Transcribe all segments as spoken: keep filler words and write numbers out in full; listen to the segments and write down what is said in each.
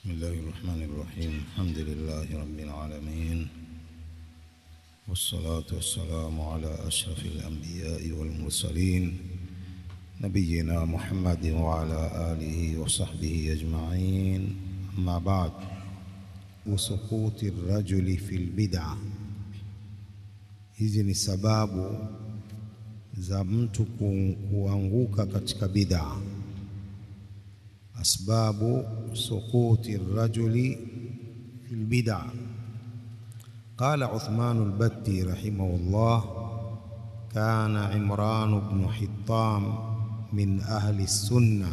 بسم الله الرحمن الرحيم. الحمد لله رب العالمين، والصلاة والسلام على أشرف الأنبياء والمرسلين نبينا محمد وعلى آله وصحبه أجمعين. أما بعد، وسقوط الرجل في البدعة. Hizi ni sababu za mtu kuanguka katika bid'a. أسباب سقوط الرجل في البدع. قال عثمان البتي رحمه الله: كان عمران بن حطام من أهل السنة،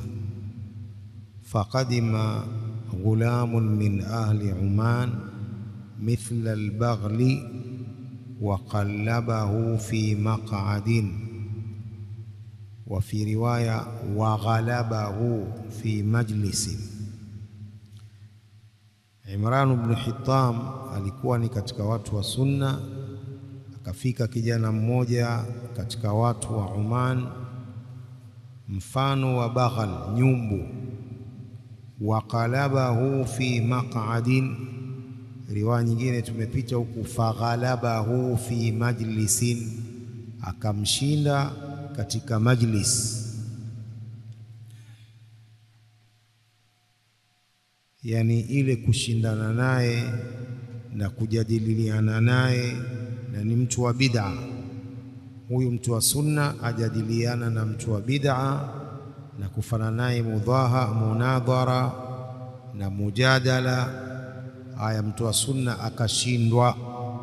فقدم غلام من أهل عمان مثل البغل وقلبه في مقعد، وفي رواية وغلبه في مجلس. Imran ibn Hittam alikuwa ni katika watu wa sunna. Akafika kijana mmoja katika watu wa Oman, mfano wa baghal, nyumbu. Waqalabahu fi maq'adin, riwaya nyingine tumepita huku faghalabahu fi majlisin, akamshinda katika majlis. Yani ile kushindana naye na kujadiliana naye, na ni mtu wa bid'a. Huyu mtu wa sunna ajadiliana na mtu wa bid'a na kufanya naye mudhaha, munadhara na mujadala. Haya, mtu wa sunna akashindwa.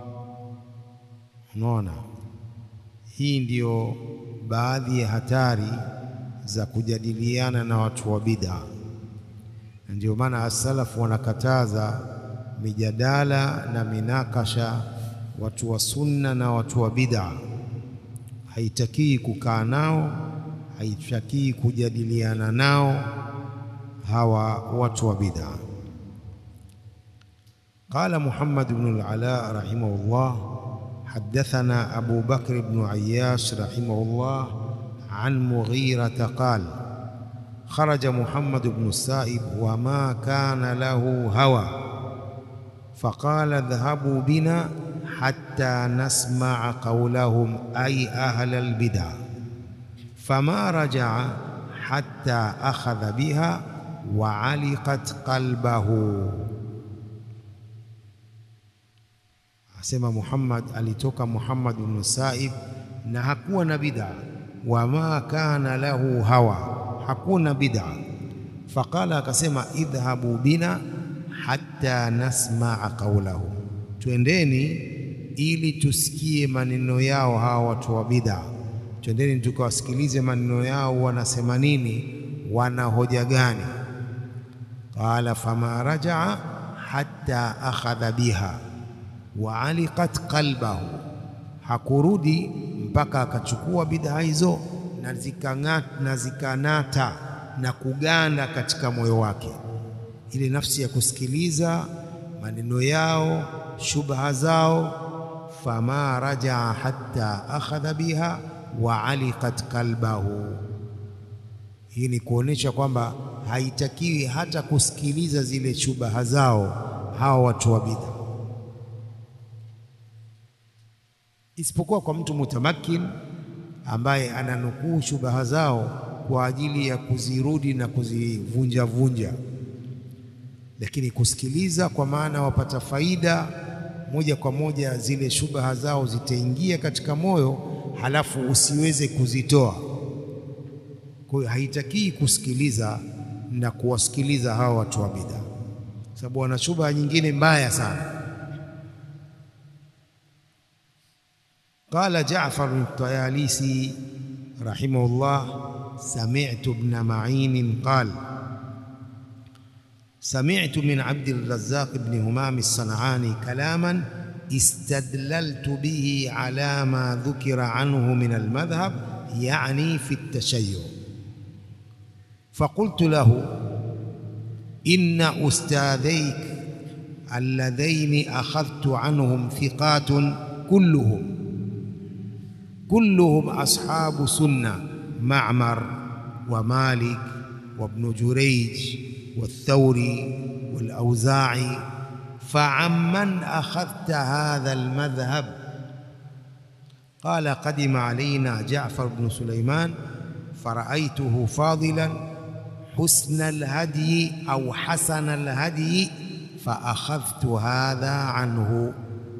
Unaona, hii ndiyo baadhi ya hatari za kujadiliana na watu wa bid'a. Ndio maana as-salaf wanakataza mijadala na minakasha watu wa sunna na watu wa bid'a. Haitakii kukaa nao, haitakii kujadiliana nao hawa watu wa bid'a. Qala Muhammad ibn al-Ala rahimahullah: حدثنا أبو بكر بن عياش رحمه الله عن مغيرة قال: خرج محمد بن السائب وما كان له هوى، فقال: اذهبوا بنا حتى نسمع قولهم أي أهل البدع. فما رجع حتى أخذ بها وعلقت قلبه. Asema Muhammad, alitoka Muhammad ibn Sa'ib na hakuwa na bid'a. Wama kana lahu hawa, hakuna bid'a. Faqala, akasema: idhhabu bina hatta nasma'a qawlahu, twendeni ili tusikie maneno yao hawa watu wa bid'a. Twendeni tukawasikilize maneno yao, wanasema nini, wana hoja gani. Qala fama raja'a hatta akhadha biha wa aliqat qalbahu, hakurudi mpaka akachukua bid'a hizo na zikang'ata na zikanata na kuganda katika moyo wake. Ile nafsi ya kusikiliza maneno yao, shubha zao. Fama rajaa hatta akhadha biha wa aliqat qalbahu. Hii ni kuonesha kwamba haitakiwi hata kusikiliza zile shubha zao hawa watu wa bid'a, isipokuwa kwa mtu mutamakin ambaye ananukuu shubaha zao kwa ajili ya kuzirudi na kuzivunja vunja. Lakini kusikiliza kwa maana wapata faida moja kwa moja, zile shubaha zao zitaingia katika moyo, halafu usiweze kuzitoa. Kwa hiyo haitakii kusikiliza na kuwasikiliza hawa watu wa bid'a, sababu wana shubaha nyingine mbaya sana. قال جعفر الطيالسي رحمه الله: سمعت ابن معين قال: سمعت من عبد الرزاق بن همام الصنعاني كلاما استدللت به على ما ذكر عنه من المذهب، يعني في التشيع. فقلت له: إن أستاذيك اللذين أخذت عنهم ثقات كلهم كلهم أصحاب سنة، معمر ومالك وابن جريج والثوري والأوزاعي فعمن أخذت هذا المذهب؟ قال قدم علينا جعفر بن سليمان فرأيته فاضلا حسن الهدي أو حسن الهدي فأخذت هذا عنه.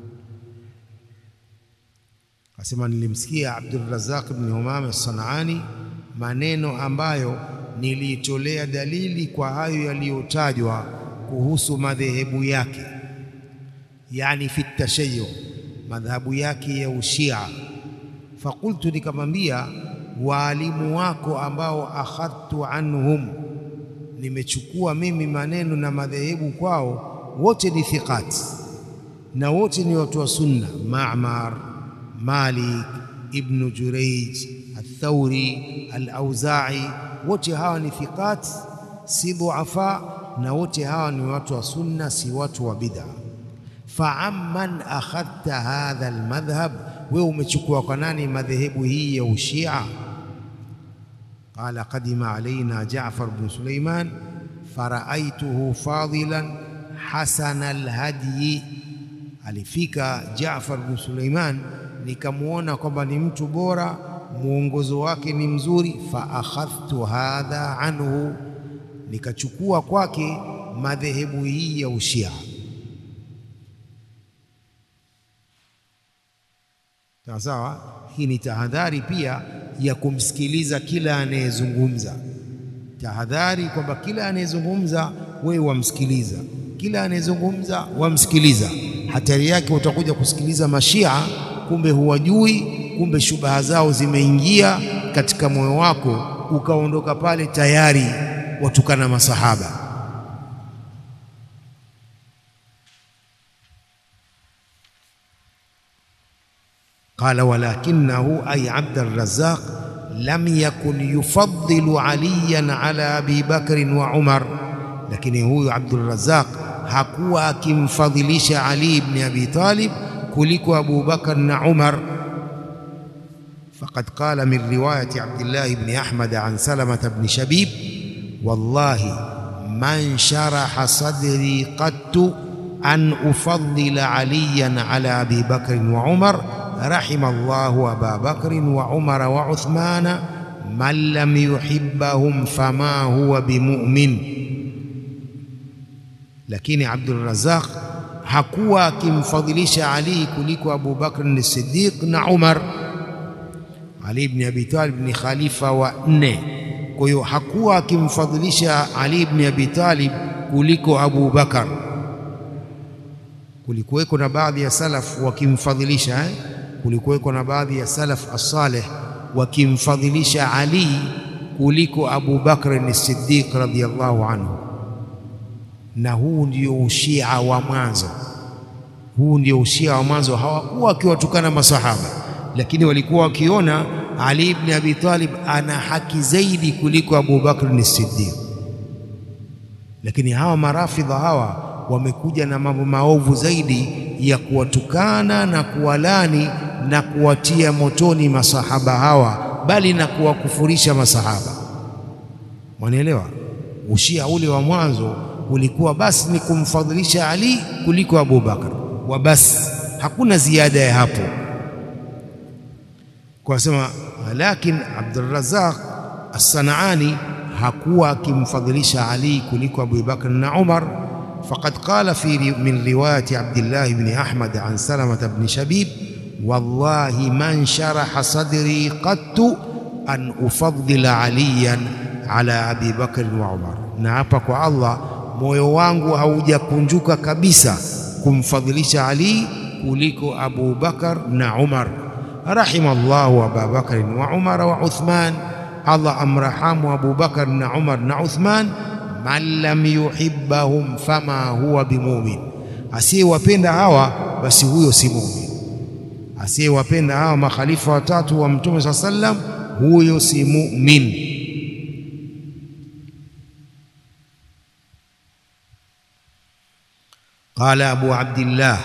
Asema nilimsikia Abdul Razzaq ibn Humam as-Sanani maneno ambayo nilitolea dalili kwa hayo yaliyotajwa kuhusu madhehebu yake, yani fi tashayyu, madhhabu yake ya ushia. Fakultu, nikamwambia walimu wako ambao akhadtu anhum, nimechukua mimi maneno na madhehebu kwao, wote ni thiqat na wote ni watu wa sunna. Ma'mar, Malik, Ibn Jurayj, Al-Thawri, Al-Awza'i, wote hawa ni thiqat, si dhuafa, na wote hawa ni watu wa sunna, si watu wa bid'a. Fa'amman akhadta hadha al-madhhab, wewe umechukua kwa nani madhehebu hii ya ushia? Qala qadima alaina Ja'far bin Sulaiman faraaituhu fadilan hasan al-hadi, alifika Ja'far bin Sulaiman nikamuona kwamba ni mtu bora, muongozo wake ni mzuri. Fa akhadhtu hadha anhu, nikachukua kwake madhehebu hii ya ushia. Sawa, hii ni tahadhari pia ya kumsikiliza kila anayezungumza. Tahadhari kwamba kila anayezungumza wewe wamsikiliza, kila anayezungumza wamsikiliza. Hatari yake utakuja kusikiliza mashia, kumbe huwajui, kumbe shubaha zao zimeingia katika moyo wako, ukaondoka pale tayari watukana masahaba. قال ولكنه أي عبد الرزاق لم يكن يفضل عليا على أبي بكر وعمر، لكن هو عبد الرزاق hakuwa akimfadhilisha Ali ibn Abi Talib kuliko Abu Bakar na Umar. Faqad qala min riwayati Abdullah ibn Ahmad an Salamah ibn Shabib wallahi man sharaha sadri qattu an ufaddila aliyan ala Abi Bakr wa Umar rahimallahu Aba Bakr wa Umar wa Uthmana man lam yuhibbahum fama huwa bimu'min. Lakini Abdul Razzaq hakuwa akimfadhilisha Ali kuliko Abu Bakr as-Siddiq na Umar. Ali ibn Abi Talib ni khalifa wa nne, kwa hiyo hakuwa akimfadhilisha Ali ibn Abi Talib kuliko Abu Bakar. Kulikuweko na baadhi ya salaf wakimfadhilisha eh? kulikuweko na baadhi ya salaf as-salih wakimfadhilisha Ali kuliko Abu Bakr as-Siddiq radhiyallahu anhu. Na huu ndio ushia wa mwanzo, huu ndio ushia wa mwanzo. Hawakuwa wakiwatukana masahaba, lakini walikuwa wakiona Ali ibn Abi Talib ana haki zaidi kuliko Abu Bakr as-Siddiq. Lakini hawa marafidha hawa wamekuja na mambo maovu zaidi ya kuwatukana na kuwalani na kuwatia motoni masahaba hawa, bali na kuwakufurisha masahaba. Mwanielewa? Ushia ule wa mwanzo ulikuwa basi ni kumfadhilisha Ali kuliko Abu Bakar wa basi, hakuna ziada ya hapo. Kwa sema lakini Abdul Razzaq as-Sanani hakuwa akimfadhilisha Ali kuliko Abu Bakar na Umar. Faqad qala fi min riwayati Abdullah ibn Ahmad an Salamah ibn Shabib wallahi man sharaha sadri qattu an ufaddila aliyan ala Abi Bakr wa Umar. Na hapa kwa Allah moyo wangu haujakunjuka kabisa kumfadhilisha Ali kuliko Abu Bakar na Umar. Rahimallahu Abu Bakr wa Umar wa Uthman, Allah amrahamu Abu Bakar na Umar na Uthman. Man lam yuhibbahum fama huwa bimumin, asiyewapenda hawa basi huyo si mumin. Asiyewapenda hawa makhalifa watatu wa Mtume sallallahu alayhi wasallam, huyo si mumin. قال أبو عبد الله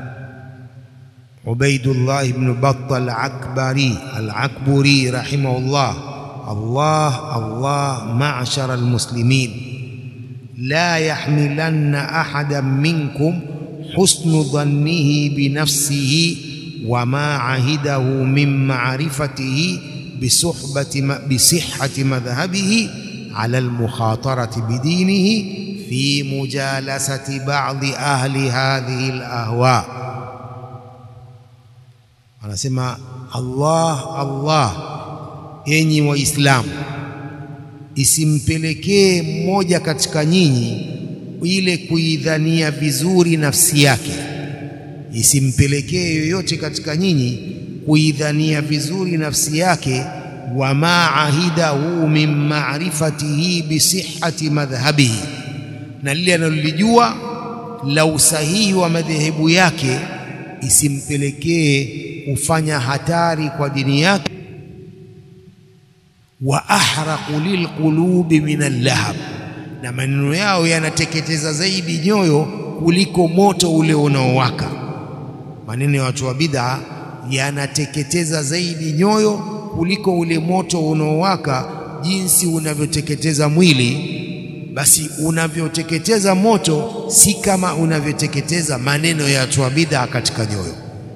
عبيد الله بن بطة العكبري العكبري رحمه الله: الله الله معشر المسلمين la yahmilanna ahadan minkum husnu dhannihi binafsihi wama ahidahu min ma'rifatihi bisuhbati bisihhati madhhabihi ala almukhatarati bidinihi fi mujalasati ba'dhi ahli hadhihi alahwa. Anasema Allah Allah, enyi waislamu, isimpelekee mmoja katika nyinyi ile kuidhania vizuri nafsi yake, isimpelekee yoyote katika nyinyi kuidhania vizuri nafsi yake, wama ahidahu min ma'rifatihi bisihhati madhhabihi, na lile analolijua la usahihi wa madhehebu yake isimpelekee kufanya hatari kwa dini yake. Wa ahraqu lilqulubi min allahab, na maneno yao yanateketeza zaidi nyoyo kuliko moto ule unaowaka. Maneno ya watu wa bid'a yanateketeza zaidi nyoyo kuliko ule moto unaowaka. Jinsi unavyoteketeza mwili, basi unavyoteketeza moto si kama unavyoteketeza maneno ya watu wa bid'a katika nyoyo.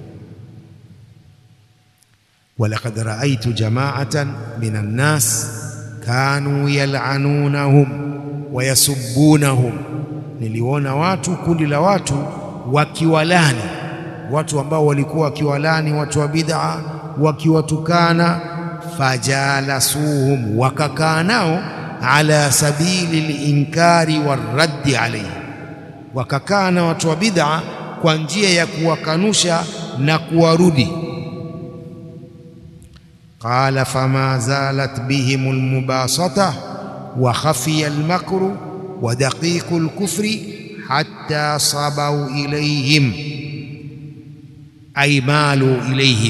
walaqad ra'aytu jama'atan minan nas kanu yal'anunahum wa yasubbunahum, niliona watu, kundi la watu wakiwalani, watu ambao walikuwa wakiwalani watu wa bid'a, wakiwatukana. fajalasuhum, wakakaa nao, ala sabili linkari waraddi alayhi, wakakaa na watu wa bid'a kwa njia ya kuwakanusha na kuwarudi. qala fama zalat bihim almubasata wa khafiya almakru wa daqiqu alkufri hatta sabau ilayhim ay malu ilayhim,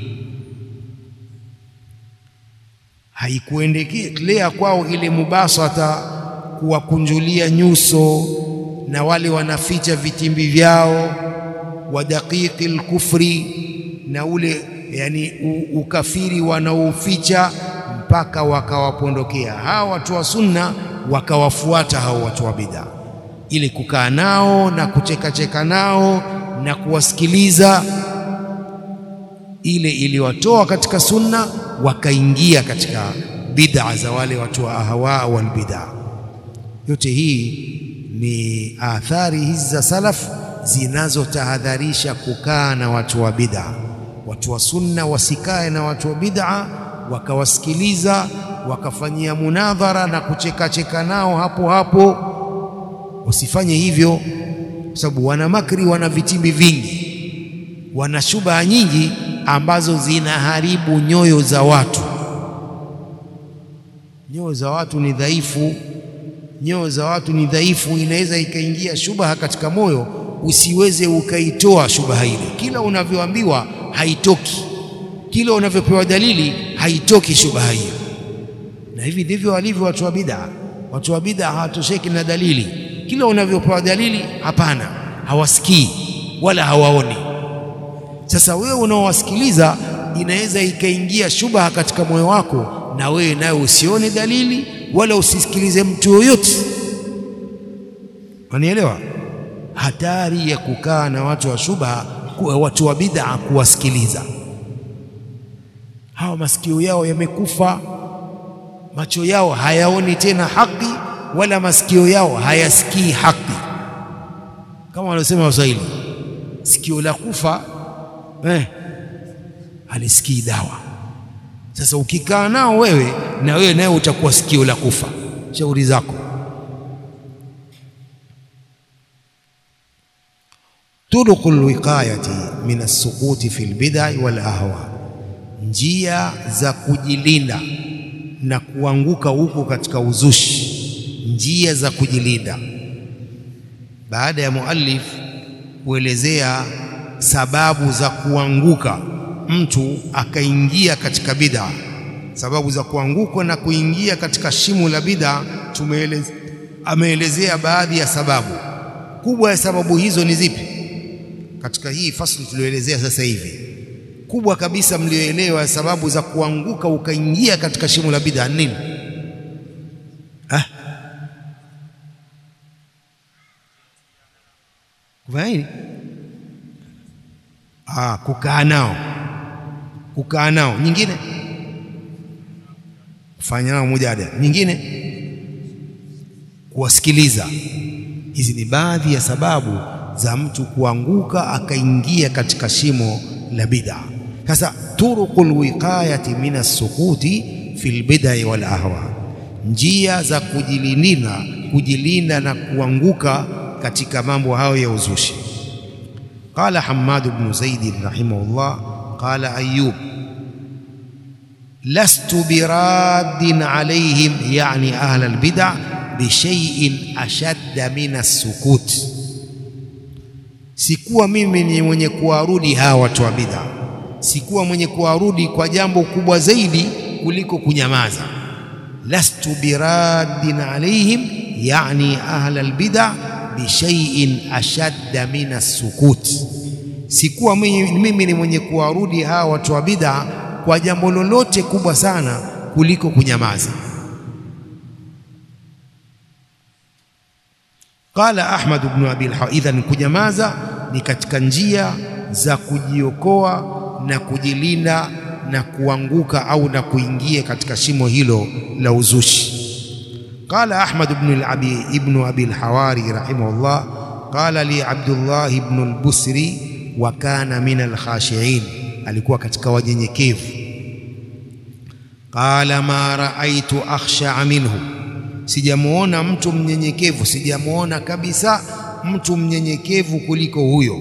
haikuendelea kwao ile mubasata, kuwakunjulia nyuso na wale wanaficha vitimbi vyao, wa daqiqil kufri, na ule yani ukafiri wanaoficha, mpaka wakawapondokea hawa watu wa sunna, wakawafuata hao watu wa bid'a, ili kukaa nao na kuchekacheka nao na kuwasikiliza, ile iliwatoa katika sunna wakaingia katika bid'a za wale watu wa ahwa wal bid'a. Yote hii ni athari hizi za salaf zinazotahadharisha kukaa na watu wa bid'a. Watu wa sunna wasikae na watu wa bid'a, wakawasikiliza, wakafanyia munadhara na kuchekacheka nao hapo hapo. Usifanye hivyo, kwa sababu wana makri, wana vitimbi vingi, wana shubha nyingi ambazo zinaharibu nyoyo za watu. Nyoyo za watu ni dhaifu, nyoyo za watu ni dhaifu. Inaweza ikaingia shubha katika moyo, usiweze ukaitoa shubha ile. Kila unavyoambiwa haitoki, kila unavyopewa dalili haitoki shubha hiyo. Na hivi ndivyo walivyo watu wa bid'a. Watu wa bid'a hawatosheki na dalili, kila unavyopewa dalili hapana, hawasikii wala hawaoni. Sasa wewe unaowasikiliza, inaweza ikaingia shubha katika moyo wako, na wewe nayo usione dalili wala usisikilize mtu yoyote. Unanielewa? Hatari ya kukaa na watu wa shubha, watu wa bid'a, kuwasikiliza. Hawa masikio yao yamekufa, macho yao hayaoni tena haki, wala masikio yao hayasikii haki. Kama wanasema Waswahili, sikio la kufa eh, halisikii dawa. Sasa ukikaa nao wewe, na wewe naye utakuwa sikio la kufa. Shauri zako. turuqul wiqayati min as-suquti fil bid'i wal ahwa, njia za kujilinda na kuanguka huko katika uzushi, njia za kujilinda. Baada ya muallif kuelezea sababu za kuanguka mtu akaingia katika bid'a, sababu za kuanguka na kuingia katika shimo la bid'a, tumeelezea, ameelezea baadhi ya sababu. Kubwa ya sababu hizo ni zipi? Katika hii fasli tulioelezea sasa hivi, kubwa kabisa mlioelewa sababu za kuanguka ukaingia katika shimo la bid'a nini? Ah, Kufanya nini? Ah, kukaa nao, kukaa nao. Nyingine kufanya nao mujadala, nyingine kuwasikiliza. Hizi ni baadhi ya sababu za mtu kuanguka akaingia katika shimo la bid'a. Sasa turuqul wiqayati min as-sukuti fil bid'i wal ahwa, njia za kujilinda kujilinda na kuanguka katika mambo hayo ya uzushi. Qala Hammad ibn Zaid rahimahullah, qala Ayyub lastu biraddin alayhim, yani ahla al-bid'a bi shay'in ashadda min as-sukut, sikuwa mimi ni mwenye kuwarudi hawa watu wa bid'a, sikuwa mwenye kuwarudi kwa jambo kubwa zaidi kuliko kunyamaza. Lastu biraddin alayhim, yani ahla al-bid'a bi shay'in ashadda min as-sukut, sikuwa mimi ni mwenye kuwarudi hawa watu wa bid'a kwa jambo lolote kubwa sana kuliko kunyamaza. Qala Ahmad ibn Abi al-Hawa, idhan kunyamaza ni katika njia za kujiokoa na kujilinda na kuanguka au na kuingia katika shimo hilo la uzushi. Qala Ahmad ibn Abi ibn Abi al-Hawari rahimahullah, qala li Abdullah ibn al-Busri wa kana min al-khashi'in, alikuwa katika wanyenyekevu. Qala ma ra'aytu akhsha minhu, sijamuona mtu mnyenyekevu, sijamuona kabisa mtu mnyenyekevu kuliko huyo.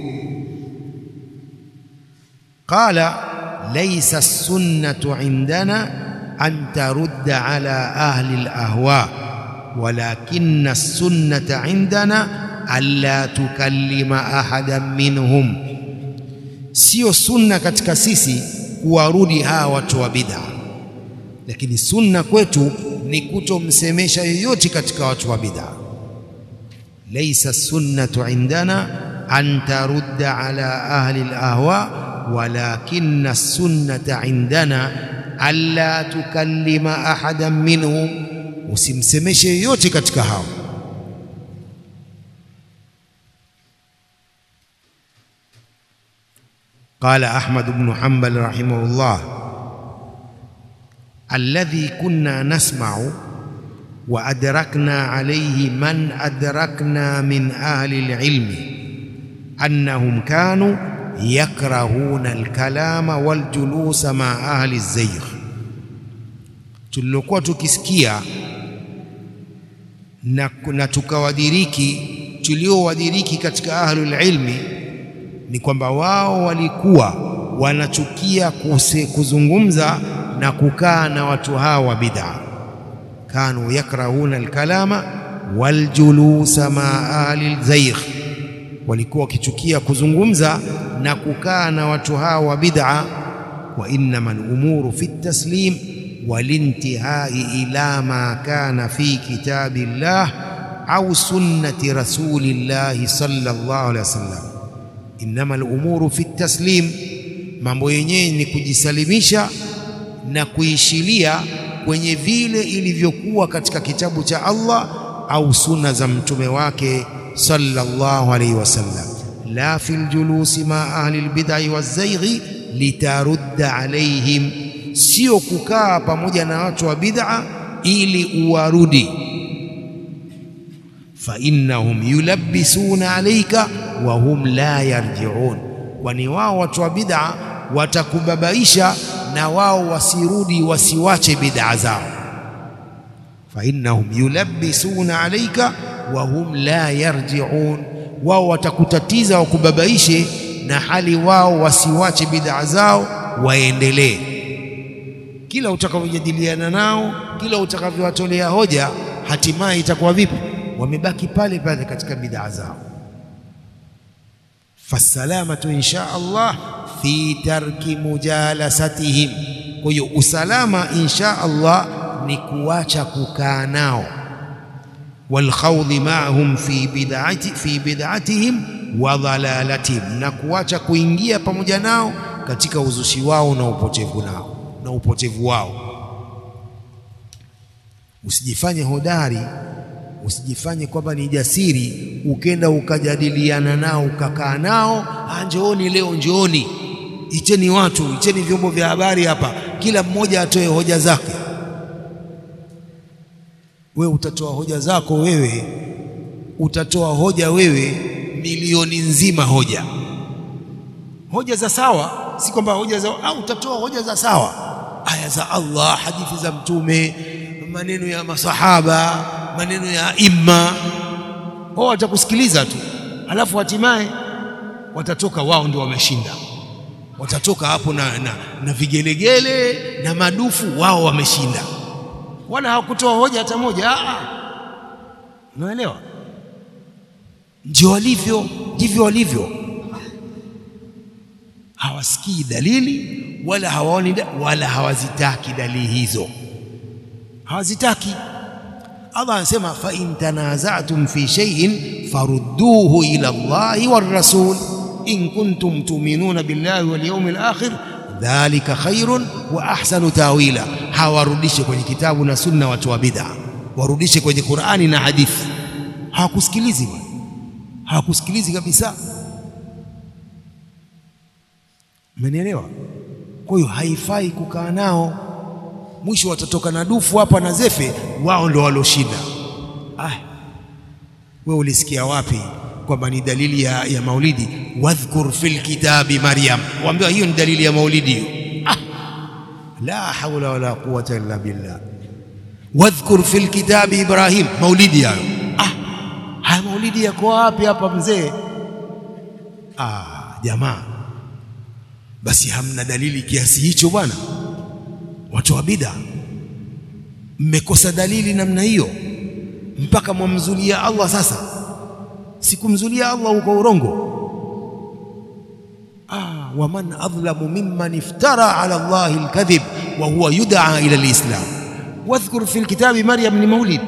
Qala laysa as-sunnatu indana an tarudda ala ahli al-ahwa, walakinna as-sunnata indana alla tukallima ahadan minhum, sio sunna katika sisi kuwarudi hawa watu wa bid'a, lakini sunna kwetu ni kutomsemesha yoyote katika watu wa bid'a. Laysa sunnatu indana an tarudda ala ahli al-ahwa, walakinna sunnata indana alla tukallima ahadan minhum, usimsemeshe yoyote katika hao. قال أحمد بن حنبل رحمه الله الذي كنا نسمع وأدركنا عليه من أدركنا من أهل العلم أنهم كانوا يكرهون الكلام والجلوس مع أهل الزيغ. tulikuwa tukisikia na tukawadiriki, tuliowadiriki katika ahlul ilmi ni kwamba wao walikuwa wanachukia kuse, kuzungumza na kukaa na watu hawa wa bid'a. Kanu yakrahuna alkalama waljulusa ma ahli alzaygh, walikuwa wakichukia kuzungumza na kukaa na watu hawa wa bid'a. Wa innama al-umuru fi at-taslim walintihai ila ma kana fi kitabillah au sunnati rasulillah sallallahu alaihi wasallam. Innama al-umuru fi at-taslim, mambo yenyewe ni kujisalimisha na kuishilia kwenye vile ilivyokuwa katika kitabu cha Allah au sunna za mtume wake sallallahu alaihi wasallam. La fil julusi ma ahli al-bid'i waz-zayghi litarudda alaihim, sio kukaa pamoja na watu wa bid'a ili uwarudi. Fa innahum yulabbisuna alayka wa hum la yarji'un, kwani wao watu wa bid'a watakubabaisha na wao wasirudi, wasiwache bid'a zao. Fa innahum yulabbisuna alayka wa hum la yarji'un, wao watakutatiza wakubabaishe na hali wao wasiwache bid'a zao, waendelee. Kila utakavyojadiliana nao, kila utakavyowatolea hoja, hatimaye itakuwa vipi? Wamebaki pale pale katika bid'a zao. Fasalamatu insha Allah fi tarki mujalasatihim, kwa hiyo usalama insha Allah ni kuacha kukaa nao. Wal khawdhi ma'hum fi bid'ati fi bid'atihim wa dhalalatihim, na kuacha kuingia pamoja nao katika uzushi wao na upotevu nao na upotevu wao. Usijifanye hodari Usijifanye kwamba ni jasiri ukenda ukajadiliana nao ukakaa nao, njooni leo, njooni, icheni watu, icheni vyombo vya habari hapa, kila mmoja atoe hoja zake. Wewe utatoa hoja zako, wewe utatoa hoja wewe milioni nzima, hoja hoja za sawa, si kwamba hoja za au utatoa hoja za sawa, aya za Allah, hadithi za Mtume, maneno ya masahaba, maneno ya imma. Wao watakusikiliza tu, alafu hatimaye watatoka wao ndio wameshinda. Watatoka hapo na, na, na vigelegele na madufu, wao wameshinda, wala hawakutoa hoja hata moja. Ah, unaelewa? Ndio walivyo, ndivyo walivyo. Hawasikii dalili wala hawaoni wala hawazitaki dalili hizo, hawazitaki. Allah anasema fa in tanaza'tum fi shay'in farudduhu ila Allahi war rasul in kuntum tu'minuna billahi wal yawmil akhir dhalika khairun wa ahsanu tawila. Hawarudishe kwenye kitabu na sunna watu wa bid'a, warudishe kwenye Qur'ani na hadithi. Hawakusikilizi, hawakusikilizi kabisa. Mmenielewa? Kwa hiyo haifai kukaa nao, mwisho watatoka na dufu hapa na zefe, wao ndio waloshinda. Ah, wewe ulisikia wapi kwamba ni dalili ya, ya maulidi? Wadhkur fil kitabi Maryam, waambiwa hiyo ni dalili ya maulidi hiyo. Ah, la hawla wala quwwata illa billah. Wadhkur fil kitabi Ibrahim, maulidi hayo. Ah, haya maulidi yako wapi hapa mzee? Ah, jamaa, basi hamna dalili kiasi hicho bwana. Watu wa bid'a mmekosa dalili namna hiyo mpaka mwamzulia Allah. Sasa sikumzulia Allah uko urongo. Ah, waman adhlamu mimman iftara ala Allahi alkadhib wa huwa yud'a ila alislam. Wadhkur fil kitabi Maryam ni maulid.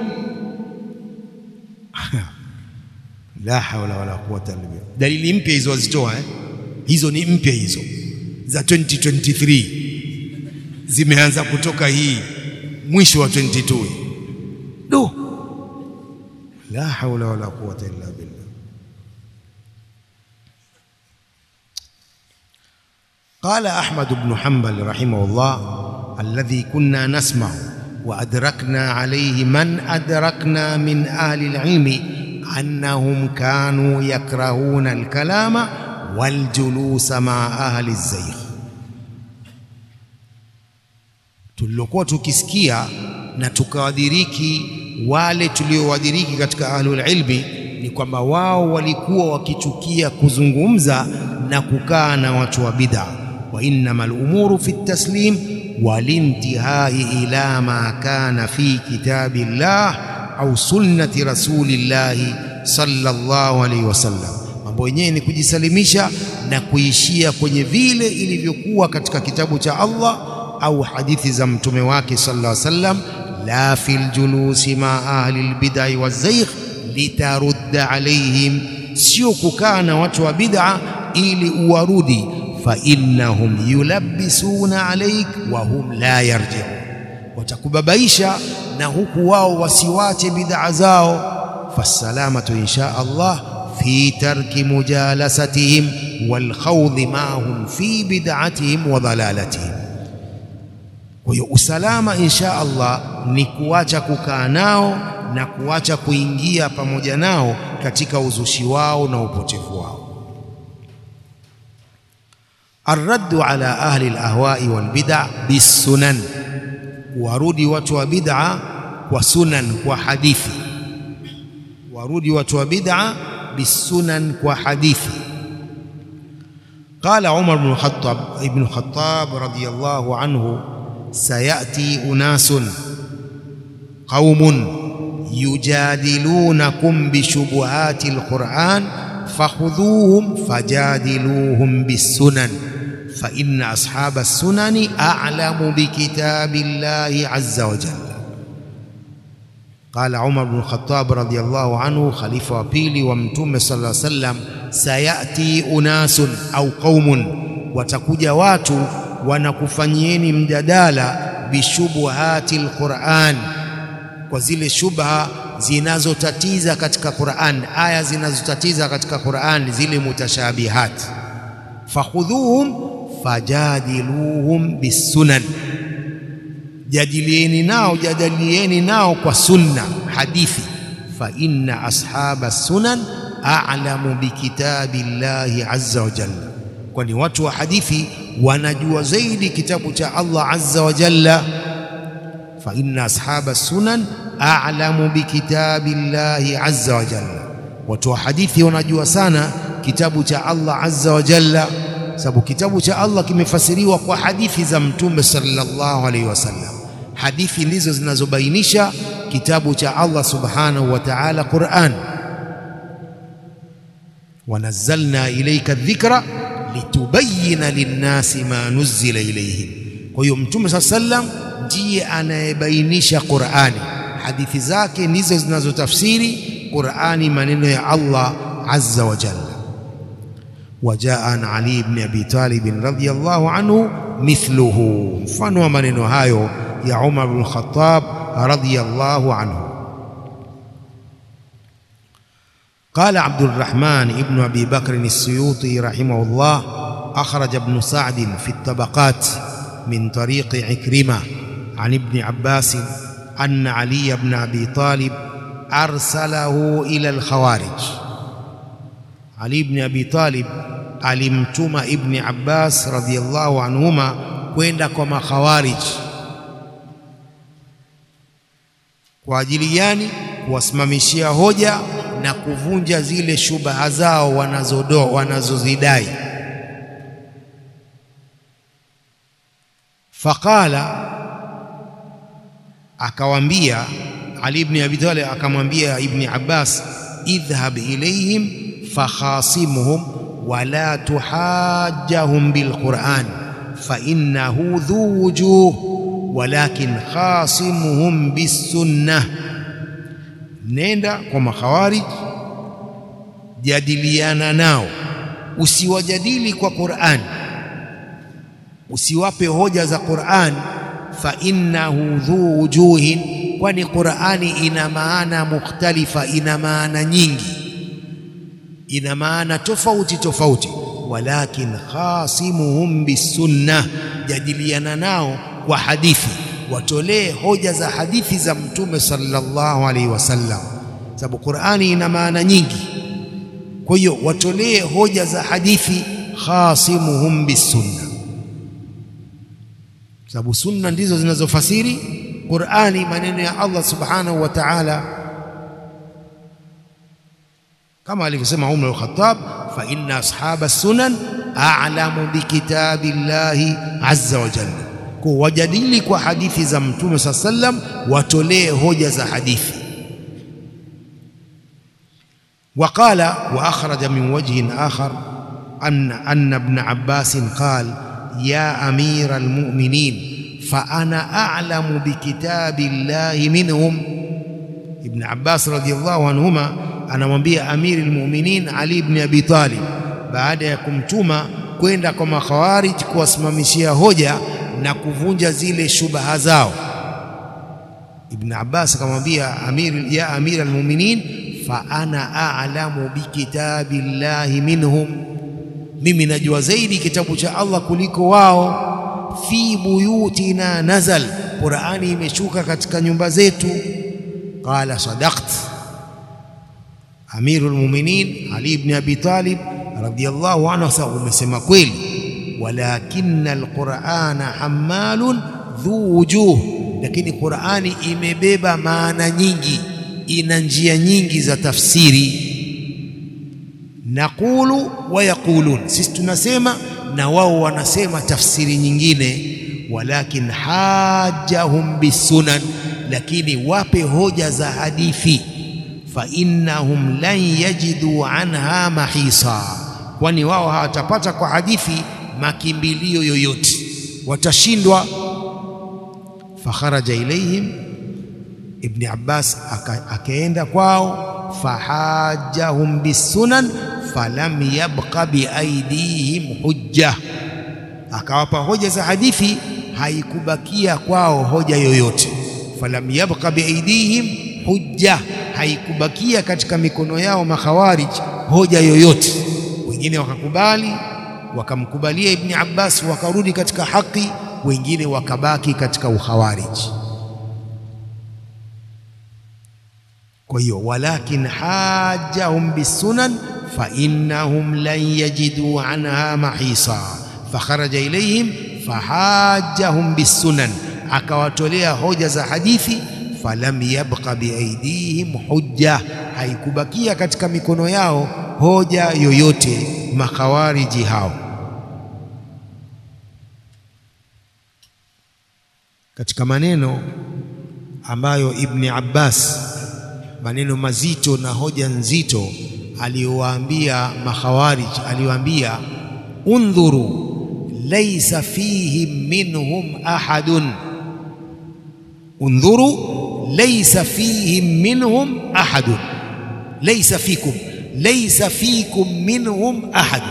La hawla wala quwwata illa billah. Dalili mpya hizo wazitoa eh? Hizo ni mpya hizo za twenty twenty-three zimeanza kutoka, hii mwisho wa twenty-two. Do, la hawla wala quwwata illa billah. قال أحمد بن حنبل رحمه الله الذي كنا نسمع وأدركنا عليه من أدركنا من أهل العلم أنهم كانوا يكرهون الكلام والجلوس مع أهل الزيغ. Tulilokuwa tukisikia na tukawadiriki wale tuliowadiriki katika ahlul ilmi ni kwamba wao walikuwa wakichukia kuzungumza na kukaa na watu wa bid'a. Wa innamal umuru fi taslim walintihai ila ma kana fi kitabillah au sunnati rasulillah sallallahu alayhi wasallam. Mambo yenyewe ni kujisalimisha na kuishia kwenye vile ilivyokuwa katika kitabu cha Allah au hadithi za mtume wake sallallahu alayhi wasallam. La fil julusi ma ahli albid'i wazayg litarudda alayhim, sio kukaa na watu wa bid'a ili uwarudi. Fa innahum yulabbisuna alayk wa hum la yarji'un, watakubabaisha na huku wao wasiwache bid'a zao. Fasalamatu insha Allah fi tarki mujalasatihim wal khawd ma'hum fi bid'atihim wa dalalatihim. Kwa hiyo usalama insha Allah ni kuacha kukaa nao na kuacha kuingia pamoja nao katika uzushi wao na upotevu wao. Arraddu ala ahli alahwa'i wal bid'a bisunan, warudi watu wa bid'a kwa sunan, kwa hadithi. Warudi watu wa bid'a bisunan, kwa hadithi. قال عمر بن الخطاب ابن الخطاب رضي الله عنه سيأتي أناس قوم يجادلونكم بشبهات القرآن فخذوهم فجادلوهم بالسنن فإن أصحاب السنن أعلم بكتاب الله عز وجل. قال عمر بن الخطاب رضي الله عنه خليفة بيلي ومتوم صلى الله عليه وسلم سيأتي أناس أو قوم, watakuja watu wanakufanyieni mjadala bishubuhati alquran, kwa zile shubha zinazotatiza katika Qur'an, aya zinazotatiza katika Qur'an, zile mutashabihat. Fakhudhuhum fajadiluhum bisunan, jadilieni nao, jadilieni nao kwa sunna, hadithi. Fa inna ashaba sunan a'lamu bikitabillahi azza wa jalla, kwani watu wa hadithi wanajua zaidi kitabu cha Allah azza wa jalla. Fa inna ashaba sunan a'lamu bikitabillahi azza wa jalla, watu wa hadithi wanajua sana kitabu cha Allah azza wa jalla, sababu kitabu cha Allah kimefasiriwa kwa hadithi za Mtume sallallahu alaihi wasallam. Hadithi ndizo zinazobainisha kitabu cha Allah subhanahu wa ta'ala, Qur'an. Wanazzalna ilayka dhikra litubayyina linnasi ma nuzila ilayhim. Kwa hiyo Mtume sallallahu alaihi wasallam ndiye anayebainisha Qur'ani, hadithi zake ndizo zinazotafsiri Qur'ani, maneno ya Allah azza wa jalla. Wajaa an Ali ibn Abi Talib radhiyallahu anhu mithluhu, mfano wa maneno hayo ya Umar ibn Khattab radhiyallahu anhu. قال عبد الرحمن ابن أبي بكر السيوطي رحمه الله: أخرج ابن سعد في الطبقات من طريق عكرمة عن ابن عباس أن علي بن أبي طالب أرسله إلى الخوارج. علي بن أبي طالب alimtuma Ibn Abbas radhiyallahu anhuma kwenda kwa makhawarij. Kwa ajili gani? Kuwasimamishia hoja na kuvunja zile shubaha zao wanazodoa wanazozidai. Faqala, akawambia Ali ibn Abi Talib, akamwambia Ibn Abbas: idhhab ilayhim fakhasimuhum wala tuhajjahum bilquran fa innahu dhu wujuh walakin khasimuhum bisunnah. Nenda kwa makhawarij, jadiliana nao, usiwajadili kwa Qur'an, usiwape hoja za Qur'an. Fa innahu dhu wujuhin, kwani Qur'ani ina maana mukhtalifa, ina maana nyingi, ina maana tofauti tofauti. Walakin khasimuhum bisunnah, jadiliana nao kwa hadithi, watolee hoja za hadithi za Mtume sallallahu alaihi wasallam, sababu Qur'ani ina maana nyingi. Kwa hiyo watolee hoja za hadithi, khasimuhum bisunnah, sababu sunna ndizo zinazofasiri Qur'ani, maneno ya Allah subhanahu wa ta'ala, kama alivyosema Umar al-Khattab: fa inna ashaba sunan a'lamu bikitabillahi azza wa jalla. Kwa wajadili kwa hadithi za Mtume sallallahu alayhi wasallam, watolee hoja za hadithi. Waqala wa akhraja min wajhin akhar anna anna ibn Abbas qala: ya amira almu'minin fa ana a'lamu bikitabillahi minhum. Ibn Abbas radhiyallahu anhuma anamwambia amiri almu'minin Ali ibn Abi Talib, baada ya kumtuma kwenda kwa makhawarij kuwasimamishia hoja na kuvunja zile shubaha zao. Ibn Abbas akamwambia amiri, ya amir almu'minin fa ana a'lamu bikitabillahi minhum, mimi najua zaidi kitabu cha Allah kuliko wao. Fi buyutina nazal, Qur'ani imeshuka katika nyumba zetu. Qala sadaqt. Amirul mu'minin Ali ibn Abi Talib radhiyallahu anhu sawa, umesema kweli. Walakinna alqur'ana hammalun dhu wujuh, lakini Qur'ani imebeba maana nyingi, ina njia nyingi za tafsiri. Naqulu wa yaqulun, sisi tunasema na wao wanasema tafsiri nyingine. Walakin hajjahum bisunan, lakini wape hoja za hadithi. Fa innahum lan yajidu anha mahisa, kwani wao hawatapata kwa hadithi makimbilio yoyote, watashindwa. Fakharaja ilayhim, Ibn Abbas akaenda kwao. Fahajjahum bisunan falam yabqa biaidihim hujja, akawapa hoja za hadithi, haikubakia kwao hoja yoyote. Falam yabqa biaidihim hujja, haikubakia katika mikono yao makhawarij hoja yoyote. Wengine wakakubali wakamkubalia Ibn Abbas wakarudi katika haki, wengine wakabaki katika ukhawarij. Kwa hiyo walakin hajjahum bisunan fa innahum lan yajidu anha mahisa fakharaja ilayhim fahajjahum bisunan, akawatolea hoja za hadithi. Falam yabqa biaidihim hujja, haikubakia katika mikono yao hoja yoyote makhawariji hao. Katika maneno ambayo Ibn Abbas, maneno mazito na hoja nzito aliyowaambia makhawarij, aliwaambia undhuru laysa fihim minhum ahadun, undhuru laysa fihim minhum ahadun, laysa fikum laysa fikum minhum ahadun,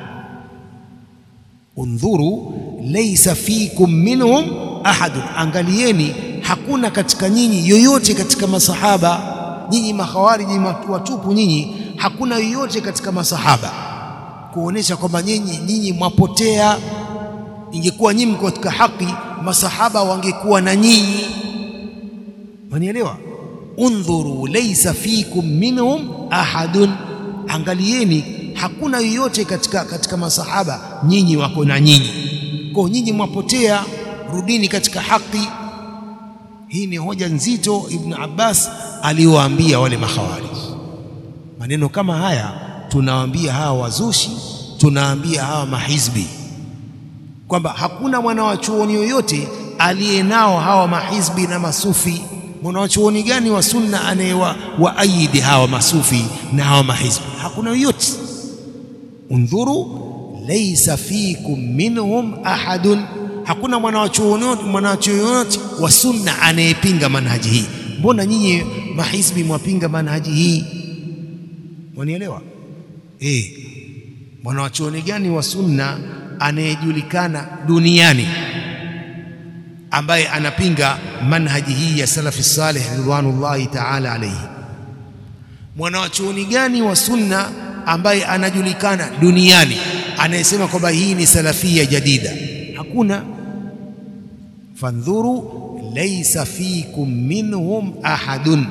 undhuru laysa fikum minhum ahadun, angalieni hakuna katika nyinyi yoyote katika masahaba. Nyinyi makhawariji watupu, nyinyi hakuna yoyote katika masahaba, kuonesha kwamba nyinyi nyinyi mwapotea. Ingekuwa nyinyi mko katika haki, masahaba wangekuwa na nyinyi. Manielewa? Undhuru laysa fikum minhum ahadun, angalieni hakuna yoyote katika katika masahaba, nyinyi wako na nyinyi. Kwa nyinyi mwapotea, rudini katika haki. Hii ni hoja nzito Ibn Abbas aliwaambia wale makhawarij. Maneno kama haya tunawaambia hawa wazushi, tunaambia hawa mahizbi kwamba hakuna mwanawachuoni yoyote aliyenao hawa mahizbi na masufi. Mwanawachuoni gani wa sunna anayewa waayidi hawa masufi na hawa mahizbi? Hakuna yoyote. Undhuru laysa fikum minhum ahadun, hakuna mwanawachuoni mwanawachuoni wa sunna anayepinga manhaji hii. Mbona nyinyi mahizbi mwapinga manhaji hii? Mwanielewa? Eh, mwanawachuoni gani wa sunna anayejulikana duniani ambaye anapinga manhaji hii ya salafi salih ridwanullahi ta'ala alayhi? Mwanawachuoni gani wa sunna ambaye anajulikana duniani anayesema kwamba hii ni salafia jadida? Hakuna. Fandhuru laysa fikum minhum ahadun.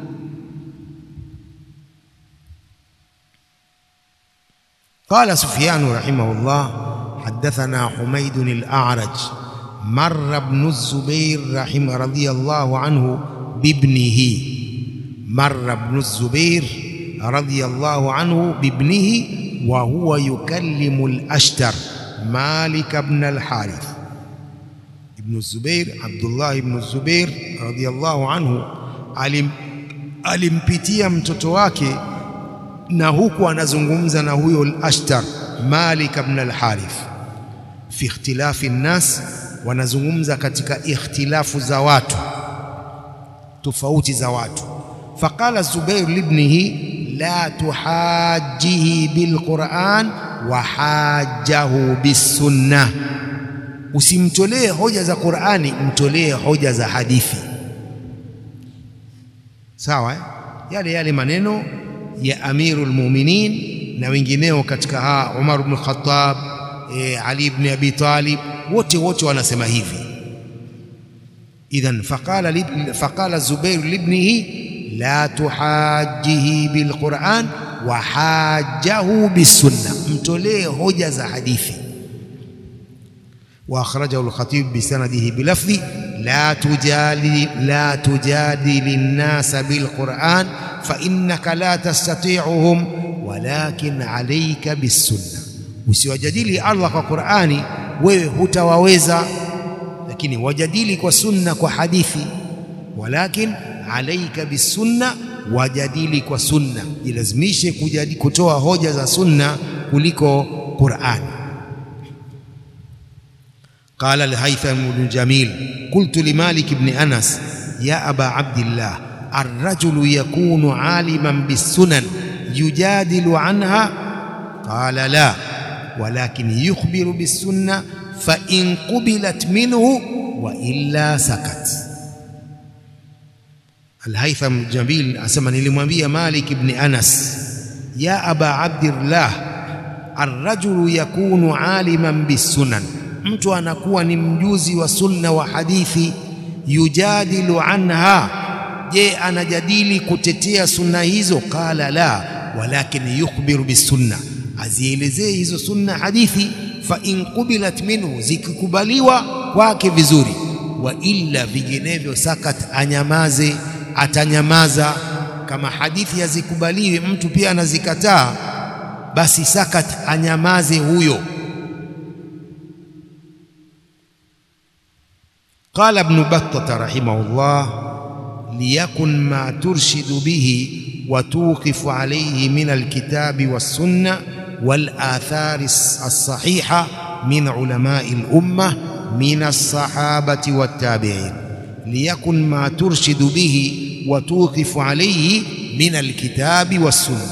قال سفيان رحمه الله حدثنا حميد الأعرج مر ابن الزبير رحمه رضي الله عنه بابنه مر ابن الزبير رضي الله عنه بابنه وهو يكلم الأشتر مالك بن الحارث. ابن الزبير عبد الله بن الزبير رضي الله عنه alim alimpitia mtoto wake na huku anazungumza na huyo al-Ashtar Malik ibn al-Harith fi ikhtilafi an-nas, wanazungumza katika ikhtilafu za watu, tofauti za watu. Faqala Zubair libnihi la tuhajjihi bilquran wa hajjahu bis-sunnah, usimtolee hoja za Qur'ani, mtolee hoja za hadithi. Sawa eh? Yale yale maneno ya Amirul Mu'minin na wengineo katika ha Umar ibn Khattab, e, Ali ibn Abi Talib, wote wote wanasema hivi. Idhan faqala faqala Zubair libnihi la tuhajjihi bilquran wa hajjahu bis-sunnah, mtolee hoja za hadithi. Wa akhrajahu al-Khatib bi sanadihi bi lafzi la tujali la tujadil an-nas bil-Qur'an fa innaka la tastati'uhum walakin alayka bis-sunnah, usiwajadili Allah kwa Qur'ani, wewe hutawaweza, lakini wajadili kwa sunna, kwa hadithi. Walakin alayka bis-sunnah, wajadili kwa sunna, jilazimishe kujadili kutoa hoja za sunna kuliko Qur'ani. قال الهيثم بن جميل قلت لمالك بن أنس يا أبا عبد الله الرجل يكون عالما بالسنن يجادل عنها؟ قال لا، ولكن يخبر بالسنة فإن قبلت منه وإلا سكت. Al-Haytham Jabil asema nilimwambia Malik ibn Anas, ya aba Abdillah, ar-rajulu yakunu aliman bis-sunan, mtu anakuwa ni mjuzi wa sunna wa hadithi, yujadilu anha, je anajadili kutetea sunna hizo? Qala la, walakin yukhbiru bis-sunna, azielezee hizo sunna hadithi. Fa in qubilat minhu, zikikubaliwa kwake vizuri, wa illa vinginevyo sakat, anyamaze, atanyamaza. Kama hadithi hazikubaliwi, mtu pia anazikataa, basi sakat, anyamaze huyo. Qala Ibn Battah rahimahullah, liyakun ma turshidu bihi wa tuqifu alayhi min alkitabi was-sunnah wal-athari as-sahiha min ulama'i al-ummah min as-sahabati wat-tabi'in. Liyakun ma turshidu bihi wa tuqifu alayhi min alkitabi was-sunnah,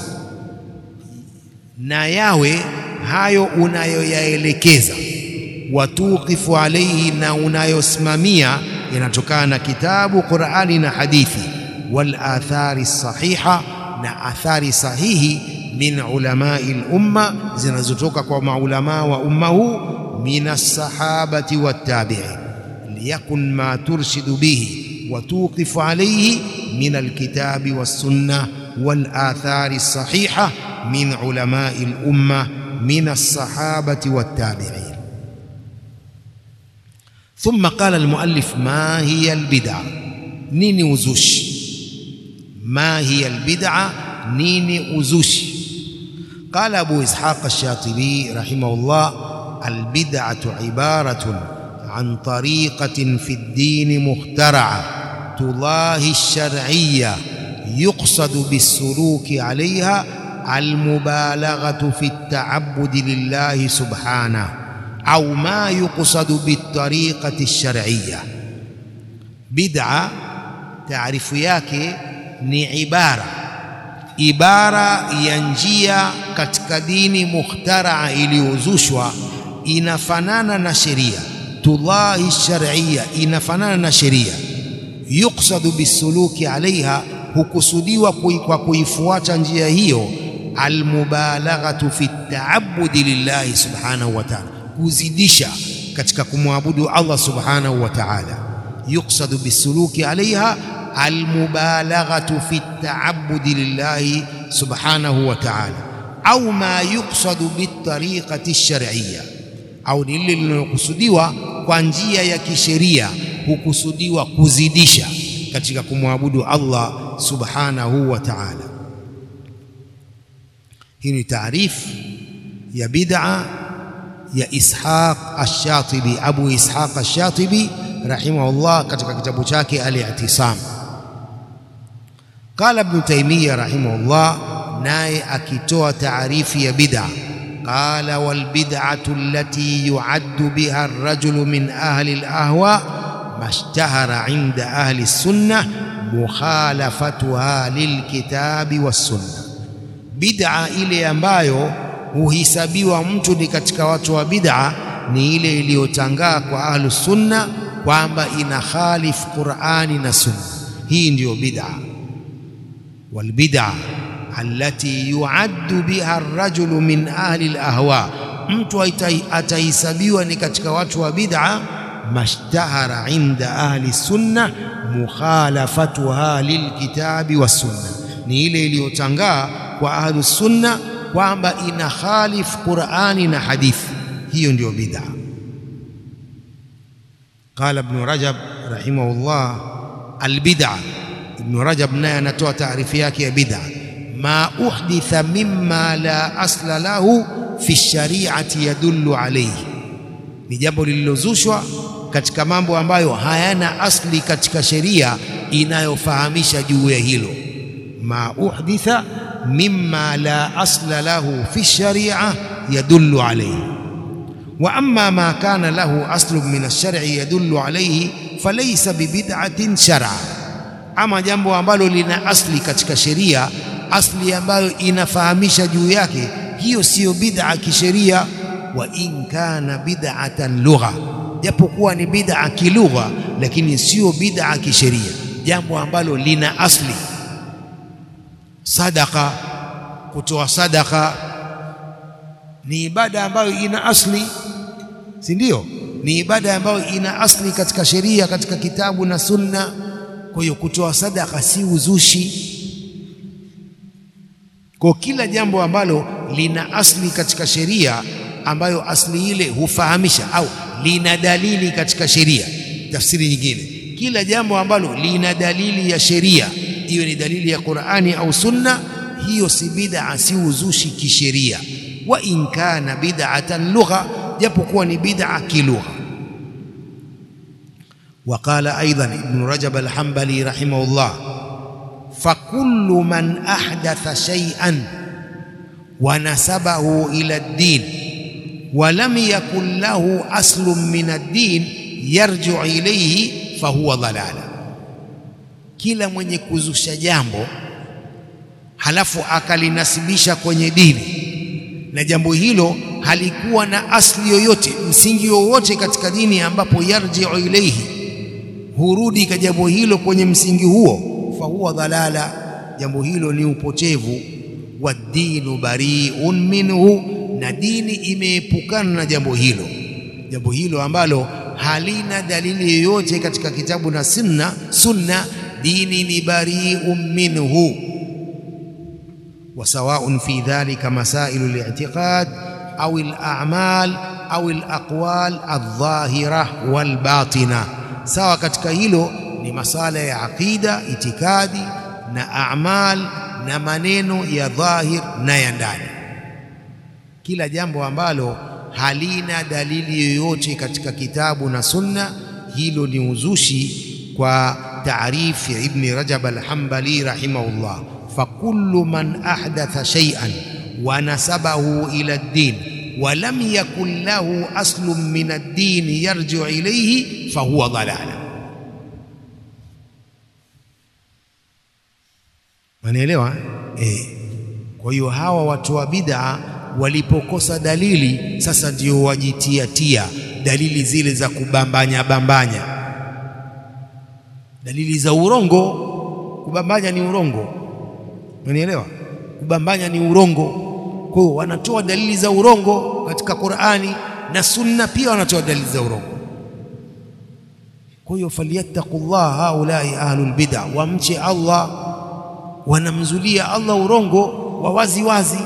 na yawe hayo unayoyaelekeza, watuqifu alayhi, na unayosimamia, yanatokana na kitabu, Qur'ani na hadithi, wal athari sahiha, na athari sahihi, min ulamai al-umma, zinazotoka kwa maulama wa umma huu, min as-sahabati wat-tabi'in. Liyakun ma turshidu bihi wa tuqifu alayhi min al-kitabi was-sunnah wal athari sahiha min ulamai al-umma min as-sahabati wat-tabi'in. ثم قال المؤلف ما هي البدعة؟ نيني وزوش. ما هي البدعة؟ نيني وزوش. قال أبو إسحاق الشاطبي رحمه الله: البدعة عبارة عن طريقة في الدين مخترعة تضاهي الشرعية يقصد بالسلوك عليها المبالغة في التعبد لله سبحانه، أو ما يقصد بالطريقة الشرعية. بدعة تعرف yake ni ibara, ibara ya njia katika dini mukhtaraa, iliyozushwa, inafanana na sheria. Tullahi shar'iyya, inafanana na sheria. Yuqsadu bisuluki alaiha, hukusudiwa kwa kuifuata njia hiyo, almubalaghatu fi ta'abbudi lillahi subhanahu wa ta'ala, kuzidisha katika kumwabudu Allah subhanahu wa ta'ala. Yuqsadu bisuluki alaiha almubalaghatu fi ta'abbudi lillahi subhanahu wa ta'ala, au ma yuqsadu bitariqati ash-shar'iyya, au ni lile linalokusudiwa kwa njia ya kisheria, hukusudiwa kuzidisha katika kumwabudu Allah subhanahu wa ta'ala. Hii ni taarifu ya bid'a ya Ishaq Ash-Shatibi, Abu Ishaq Ash-Shatibi rahimahullah, katika kitabu chake Al-I'tisam. Qala Ibn Taymiyyah rahimahullah, naye akitoa taarifu ya bid'a, qala wal bid'atu allati yu'addu biha ar-rajulu min ahli al-ahwa mashtahara 'inda ahli as-sunnah mukhalafatuha lilkitabi was-sunnah. Bid'a ile ambayo huhisabiwa mtu ni katika watu wa bid'a ni ile iliyotangaa kwa ahlu sunna kwamba ina khalif Qur'ani na sunna. Hii ndiyo bid'a. Wal bid'a allati yu'addu biha ar-rajulu min ahli al-ahwa, mtu atahisabiwa ni katika watu wa bid'a, mashtahara inda ahli sunna mukhalafatuha lilkitabi was sunna, ni ile iliyotangaa kwa ahlu sunna kwamba ina khalif Qur'ani na hadithi. Hiyo ndio bid'a. Qala Ibn Rajab rahimahullah, albid'a, Ibn Rajab naye anatoa taarifu yake ya bid'a: ma uhditha mimma la asla lahu fi shari'ati yadullu alayhi, ni jambo lililozushwa katika mambo ambayo hayana asli katika sheria inayofahamisha juu ya hilo. Ma uhditha mimma la asla lahu fi shari'a yadullu alayhi, wa amma ma kana lahu aslun min ash-shar'i yadullu alayhi falaysa bibid'atin shar'a. Ama jambo ambalo lina asli katika sheria, asli ambayo inafahamisha juu yake, hiyo siyo bid'a kisheria. Wa in kana bid'atan lugha, japokuwa ni bid'a kilugha, lakini sio bid'a kisheria. jambo ambalo lina asli. Sadaka, kutoa sadaka ni ibada ambayo ina asli, si ndio? Ni ibada ambayo ina asli katika sheria, katika kitabu na sunna. Kwa hiyo kutoa sadaka si uzushi. Kwa kila jambo ambalo lina asli katika sheria, ambayo asli ile hufahamisha au lina dalili katika sheria, tafsiri nyingine, kila jambo ambalo lina dalili ya sheria, iwe ni dalili ya Qur'ani au sunna, hiyo si bid'a, si uzushi kisheria. Wa in kana bid'atan lugha, japokuwa ni bid'a kilugha. وقال أيضا ابن رجب الحنبلي رحمه الله: فكل من أحدث شيئا ونسبه إلى الدين ولم يكن له أصل من الدين يرجع إليه فهو ضلال. kila mwenye kuzusha jambo halafu akalinasibisha kwenye dini, na jambo hilo halikuwa na asli yoyote, msingi wowote katika dini, ambapo yarji'u ilayhi, hurudi kwa jambo hilo kwenye msingi huo, fa huwa dhalala, jambo hilo ni upotevu. Wa dinu bari'un minhu, na dini imeepukana na jambo hilo, jambo hilo ambalo halina dalili yoyote katika kitabu na sunna sunna dini ni bari'un minhu. Wa sawa'un fi dhalika masailu al-i'tiqad au al-a'mal au al-aqwal adh-dhahira wal-batina, sawa katika hilo ni masala ya aqida, itikadi na a'mal na maneno ya dhahir na ya ndani. Kila jambo ambalo halina dalili yoyote katika kitabu na sunna, hilo ni uzushi, kwa taarifu ya Ibn Rajab al-Hanbali rahimahullah. Fakullu man ahdatha shay'an wa nasabahu ila ad-din wa lam yakun lahu aslun min ad-din yarji'u ilayhi fahuwa dhalala. Wanaelewa eh? Kwa hiyo hawa watu wa bid'a walipokosa dalili, sasa ndio wajitia tia dalili zile za kubambanya bambanya, dalili za urongo. Kubambanya ni urongo, unanielewa? Kubambanya ni urongo. Kwa hiyo wanatoa dalili za urongo katika Qur'ani na sunna, pia wanatoa dalili za urongo. Kwa hiyo falyattaqullah haulai ahlul bid'a, wamche Allah, wanamzulia Allah urongo wa wazi wazi.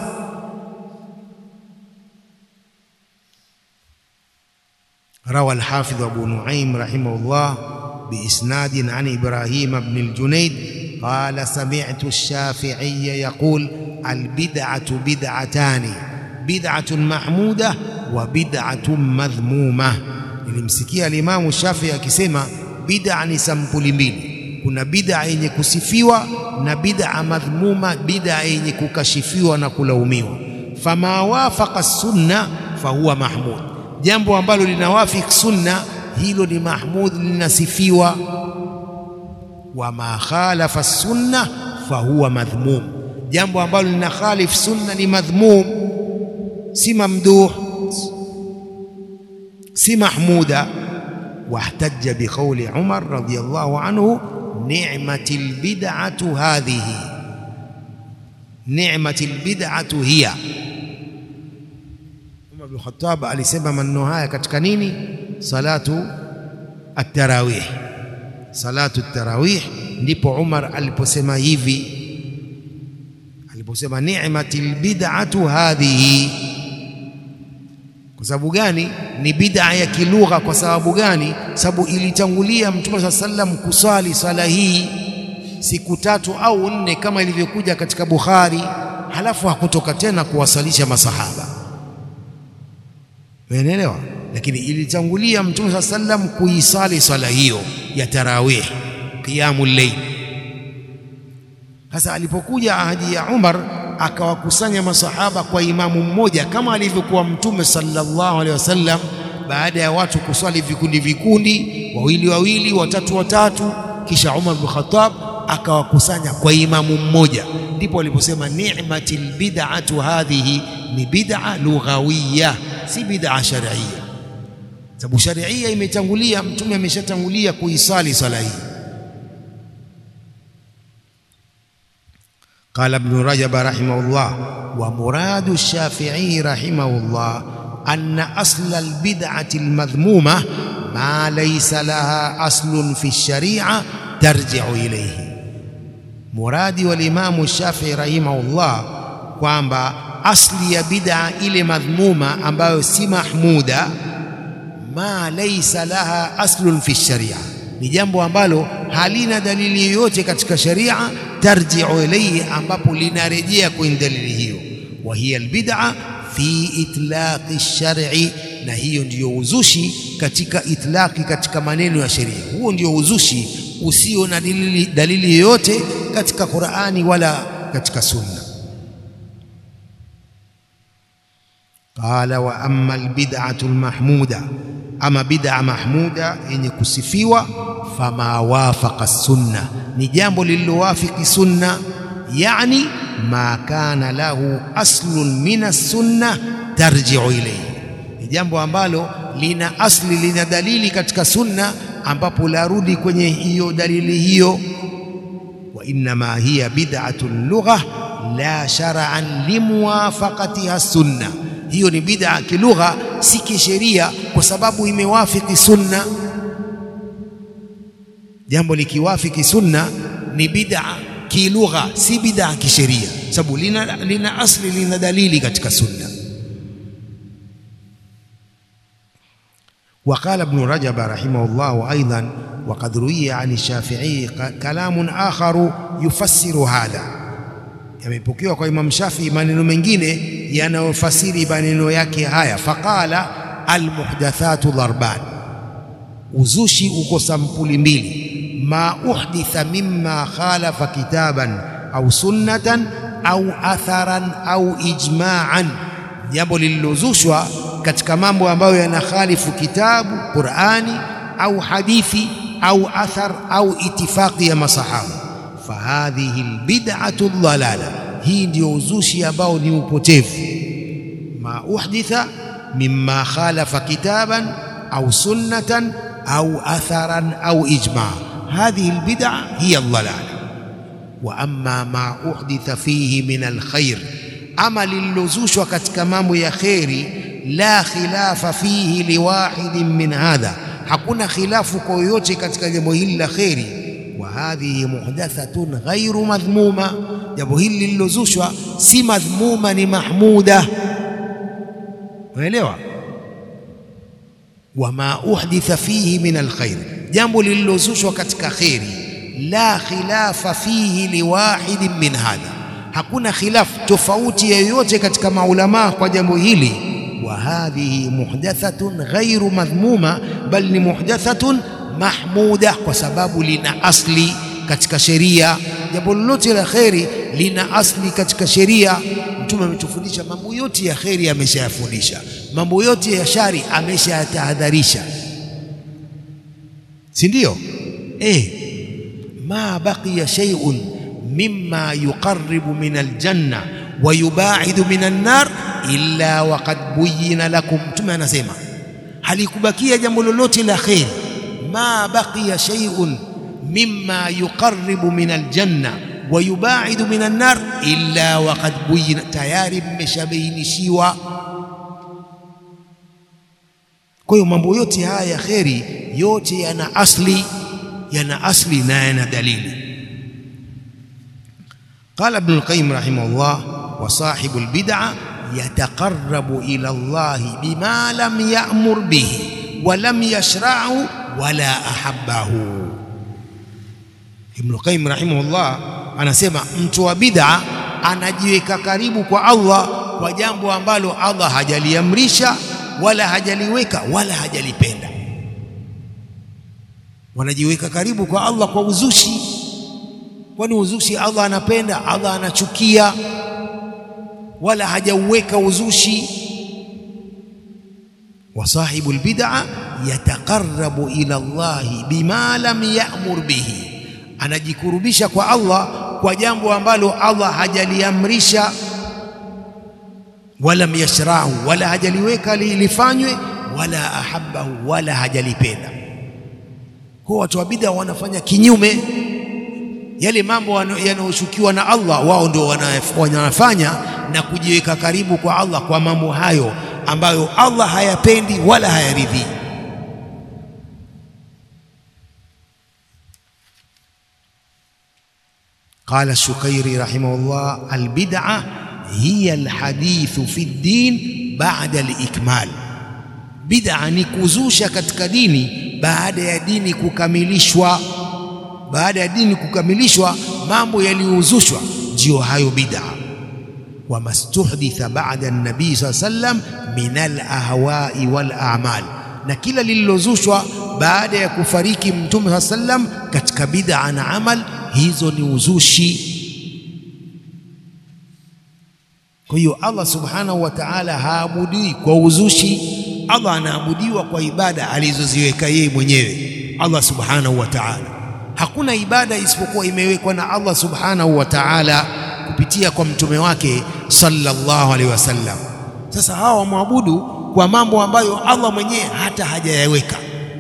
روى الحافظ أبو نعيم رحمه الله بإسناد عن إبراهيم بن الجنيد قال: سمعت الشافعي يقول: البدعة بدعتان، بدعة محمودة وبدعة مذمومة. Nilimsikia Imam Shafi'i akisema bid'a ni sampuli mbili, kuna bid'a yenye kusifiwa na bid'a madhmuma, bid'a yenye kukashifiwa na kulaumiwa. Fama wafaqa sunna fahuwa mahmud, jambo ambalo linawafiki sunna hilo ni mahmud, linasifiwa. Wa ma khalafa sunna fahuwa madhmum, jambo ambalo linakhalif sunna ni madhmum, si mamduh, si mahmuda. Wahtajja biqawli Umar radiyallahu anhu: ni'matil bid'atu hadhihi, ni'matil bid'atu hiya. Umar bin Khattab alisema maneno haya katika nini? Salatu at-tarawih, salatu at-tarawih. Ndipo Umar aliposema hivi, aliposema ni'matil bid'atu hadhihi. Kwa sababu gani? Ni bid'a ya kilugha. Kwa sababu gani? Sababu ilitangulia Mtume sallallahu alayhi wasallam kusali sala hii siku tatu au nne kama ilivyokuja katika Bukhari, halafu hakutoka tena kuwasalisha masahaba. Umeelewa? Lakini ilitangulia Mtume sallallahu alayhi wasallam kuisali sala hiyo ya tarawih, qiyamul layl. Sasa alipokuja ahadi ya Umar, akawakusanya masahaba kwa imamu mmoja, kama alivyokuwa Mtume sallallahu alaihi wasallam, baada ya watu kuswali vikundi vikundi, wawili wawili, watatu watatu, kisha Umar bin Khattab akawakusanya kwa imamu mmoja. Ndipo aliposema ni'matil bid'atu hadhihi, ni bid'a lughawiyya, si bid'a shar'iyya. Sababu shar'iyya imetangulia, Mtume ameshatangulia kuisali sala hii. قال ابن رجب رحمه الله: ومراد الشافعي رحمه الله أن أصل البدعة المذمومة ما ليس لها أصل في الشريعة ترجع إليه. مرادي والإمام الشافعي رحمه الله kwamba asli ya bid'a ile madhmuma ambayo si mahmuda, ma laysa laha aslun fi sharia, ni jambo ambalo halina dalili yoyote katika sharia, tarji'u ilayhi, ambapo linarejea kwenye dalili hiyo. Wa hiya albid'a fi itlaqi ash-shar'i, na hiyo ndiyo uzushi katika itlaqi, katika maneno ya sheria. Huo ndio uzushi usio na dalili dalili yoyote katika Qur'ani wala katika Sunna. Qala: wa amma albid'atu almahmuda, ama bid'a mahmuda yenye kusifiwa, fama wafaqa sunna, ni jambo lililowafiki sunna, yani ma kana lahu aslun min as-sunna tarji'u ilayhi, ni jambo ambalo lina asli, lina dalili katika sunna, ambapo larudi kwenye hiyo dalili hiyo. Wa inma hiya bid'atun lugha la shar'an limuwafaqatiha as-sunna, hiyo ni bid'a kilugha, si kisheria, kwa sababu imewafiki sunna. Jambo likiwafiki sunna ni bid'a kilugha, si bid'a kisheria, sababu lina, lina asli, lina dalili katika sunna. وقال ابن رجب رحمه الله أيضا: وقد روي عن الشافعي كلام آخر يفسر هذا، yamepokewa kwa Imam Shafi maneno mengine yanayofasiri maneno yake haya. Faqala: almuhdathatu dharban, uzushi uko sampuli mbili. Ma uhditha mimma khalafa kitaban au sunnatan au atharan au ijma'an, jambo lililozushwa katika mambo ambayo yanakhalifu kitabu Qur'ani au hadithi au athar au itifaqi ya masahaba. Fahadhihi albid'atu dhalala, hii ndio uzushi ambao ni upotevu. Ma uhditha mimma khalafa kitaban au sunnatan au atharan au ijma', hadhihi albid'a hiya dhalala. Wa amma ma uhditha fihi min alkhair, ama lililozushwa katika mambo ya khairi, la khilafa fihi liwahidin min hadha, hakuna khilafu kwa yoyote katika jambo hili la khairi. Wa hadhihi muhdathatun ghairu madhmuma, jambo hili lililozushwa si madhmuma, ni mahmuda. unaelewa? Wama uhditha fihi min alkhair, jambo lililozushwa katika khairi, la khilafa fihi liwahidin min hadha, hakuna khilaf tofauti yoyote katika maulama kwa jambo hili. Wa hadhihi muhdathatun ghairu madhmuma, bal ni muhdathatun mahmuda, kwa sababu lina asli katika sheria. Jambo lolote la khairi lina asli katika sheria. Mtume ametufundisha mambo yote ya khairi, ameshayafundisha. Mambo yote ya shari ameshayatahadharisha, si ndio? Eh, ma baqiya shay'un mimma yuqarribu min aljanna wa yubaidu min an-nar illa waqad buyyina lakum. Mtume anasema halikubakia jambo lolote la khairi, ma baqiya shay'un mimma yuqarribu min aljanna wa yubaidu min an-nar illa waqad buyyina, tayari mmeshabainishiwa. Kwa hiyo mambo yote haya ya khairi yote yana asli, yana asli na yana dalili. Qala Ibn al-Qayyim rahimahullah, wa sahibul bid'ah yataqarrabu ila Allah bima lam ya'mur bihi wa lam yashra'hu wa la ahabbahu. Ibn al-Qayyim rahimahullah anasema mtu wa bid'a anajiweka karibu kwa Allah kwa jambo ambalo Allah hajaliamrisha wala hajaliweka wala hajalipenda. Wanajiweka karibu kwa Allah kwa uzushi. Kwani uzushi Allah anapenda? Allah anachukia. Wala hajauweka uzushi. Wa sahibul bid'a yataqarrabu ila Allah bima lam ya'mur bihi, anajikurubisha kwa Allah kwa jambo ambalo Allah hajaliamrisha, wala yashrahu, wala hajaliweka lifanywe, wala ahabbahu, wala hajalipenda. Kwa watu wa bid'a wanafanya kinyume. yale mambo yanayoshukiwa na Allah wao ndio wanafanya na kujiweka karibu kwa Allah kwa mambo hayo ambayo Allah hayapendi wala hayaridhi. قال الشقيري رحمه الله البدعة هي الحديث في الدين بعد الإكمال. بدعة ni kuzusha katika dini baada ya dini kukamilishwa. Baada ya dini kukamilishwa mambo yaliyozushwa ndio hayo bid'a. Wa mastuhditha ba'da an-nabii sallallahu alayhi wasallam min al-ahwa'i wal a'mal, na kila lililozushwa baada ya kufariki mtume sallallahu alayhi wasallam katika bid'a na amal, hizo ni uzushi. Kwa hiyo Allah subhanahu wa ta'ala haabudiwi kwa uzushi. Allah anaabudiwa kwa ibada alizoziweka yeye mwenyewe Allah subhanahu wa ta'ala. Hakuna ibada isipokuwa imewekwa na Allah subhanahu wa ta'ala kupitia kwa mtume wake sallallahu alaihi wasallam. Sasa hawa waabudu kwa mambo ambayo Allah mwenyewe hata hajayaweka.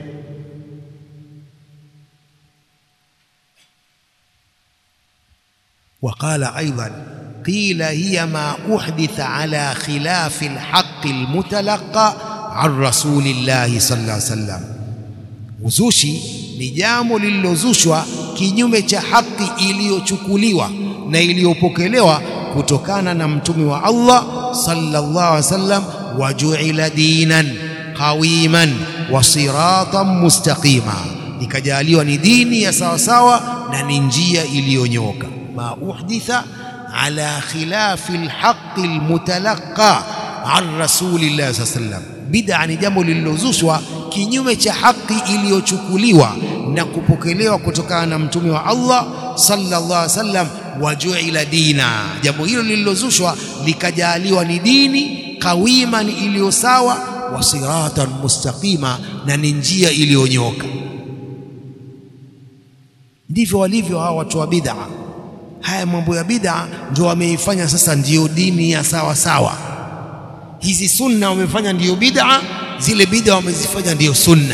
وقال أيضا قيل هي ما أحدث على خلاف الحق المتلقى عن رسول الله صلى الله عليه وسلم. uzushi ni jambo lililozushwa kinyume cha haki iliyochukuliwa na iliyopokelewa kutokana na mtume wa Allah sallallahu alaihi wasallam. waju'ila dinan qawiman wa siratan mustaqima, ikajaliwa ni dini ya sawa sawa na ni njia iliyonyoka. ma uhditha ala khilafi alhaqqi almutalaqa an rasulillahi sallallahu alaihi wasallam. Bid'a ni jambo lililozushwa kinyume cha haki iliyochukuliwa na kupokelewa kutokana na mtume wa Allah sallallahu alaihi wasallam. waju'ila dina, jambo hilo lililozushwa likajaliwa ni dini qawiman, iliyo sawa, wa siratan mustaqima, na ni njia iliyonyoka. Ndivyo walivyo hawa watu wa bid'a. Haya mambo ya bid'a ndio wameifanya sasa ndio dini ya sawa sawa. Hizi sunna wamefanya ndio bid'a, zile bid'a wamezifanya ndio sunna.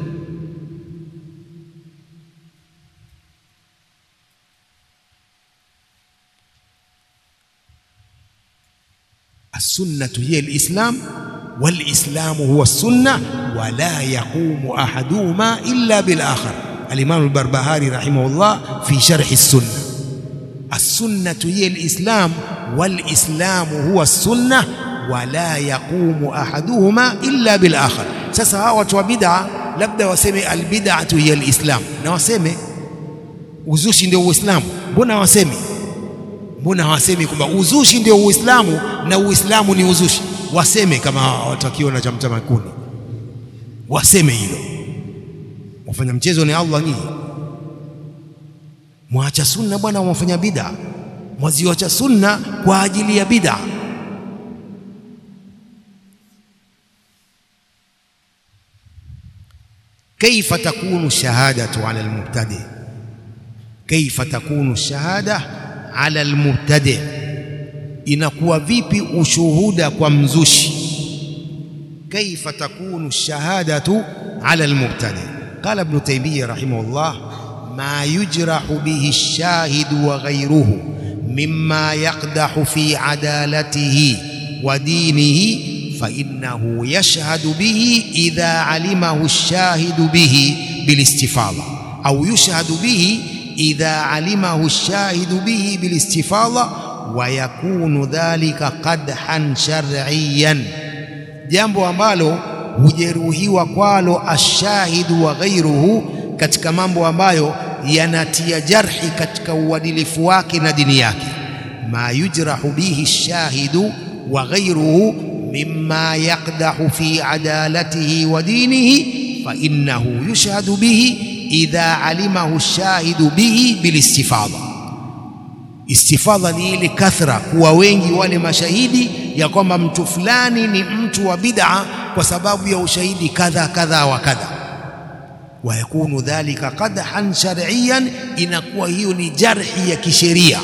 السنة هي الإسلام والإسلام هو السنة ولا يقوم أحدهما إلا بالآخر. الإمام البربهاري رحمه الله في شرح السنة. السنة هي الإسلام والإسلام هو السنة ولا يقوم أحدهما إلا بالآخر. sasa hawa watu wa bid'a labda waseme albid'atu hiya alislam, na waseme uzushi ndio uislamu. Mbona wasemi mbona wasemi kwamba uzushi ndio uislamu na uislamu ni uzushi? Waseme kama watakiwa na chamcha makuni, waseme hilo. Wafanya mchezo ni Allah nyinyi. Mwacha sunna bwana, wafanya bid'a. Mwaziacha sunna kwa ajili ya bid'a. كيف تكون الشهادة على المبتدئ؟ كيف تكون الشهادة على المبتدئ؟ inakuwa vipi ushuhuda kwa mzushi? كيف تكون الشهادة على المبتدئ؟ قال ابن تيمية رحمه الله ما يجرح به الشاهد وغيره مما يقدح في عدالته ودينه فإنه يشهد به إذا علمه الشاهد به بالاستفاضة، أو يشهد به إذا علمه الشاهد به بالاستفاضة ويكون ذلك قدحا شرعيا. jambo ambalo hujeruhiwa kwalo ashahidu wa ghairuhu, katika mambo ambayo yanatia jarhi katika uadilifu wake na dini yake. ma yujrahu bihi shahidu wa ghairuhu mimma yaqdahu fi adalatihi wa dinihi fa innahu yushhadu bihi idha alimahu ash-shahidu bihi bilistifadha. Istifadha ni ile kathra, kuwa wengi wale mashahidi ya kwamba mtu fulani ni mtu wa bid'a kwa sababu ya ushahidi kadha kadha wa kadha. Wa yakunu dhalika qadhan shar'iyan, inakuwa hiyo ni jarhi ya kisheria.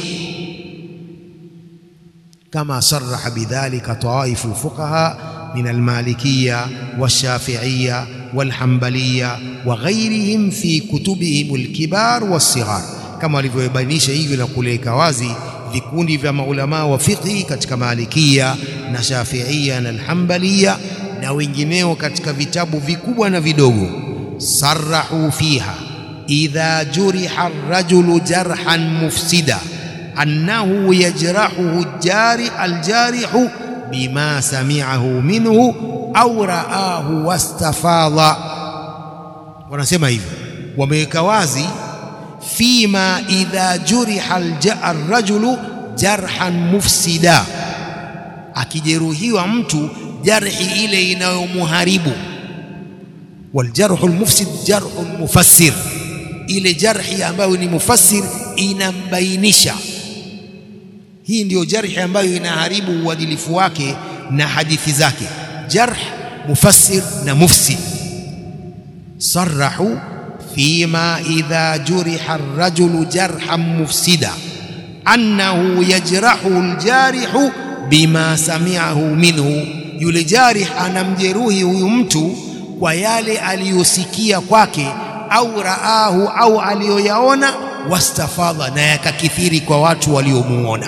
كما صرح بذلك طوائف الفقهاء من المالكية والشافعية والحنبلية وغيرهم في كتبهم الكبار والصغار. kama walivyobainisha hivyo na kuleka wazi vikundi vya maulama wa fiqh katika Malikia na Shafiia na Al-Hanbaliya na wengineo katika vitabu vikubwa na vidogo. Sarrahu fiha idha juriha ar-rajulu jarhan mufsida annahu yajrahuhu jari al-jarihu bima sami'ahu minhu au ra'ahu wastafadha. Wanasema hivyo, wameweka wazi fima idha juriha ar-rajulu jarhan mufsida, akijeruhiwa mtu jarhi ile inayomuharibu. Waljarhu almufsid jarhu mufassir, ile jarhi ambayo ni mufassir inambainisha. Hii ndiyo jarhi ambayo inaharibu uadilifu wake na hadithi zake. Jarh, mufassir na mufsid. Sarrahu fima idha juriha ar-rajulu jarhan mufsida annahu yajrahu al-jarihu bima sami'ahu minhu, yule jarih anamjeruhi huyu mtu kwa yale aliyosikia kwake, au raahu, au aliyoyaona, wastafadha, na yakakithiri kwa watu waliomuona.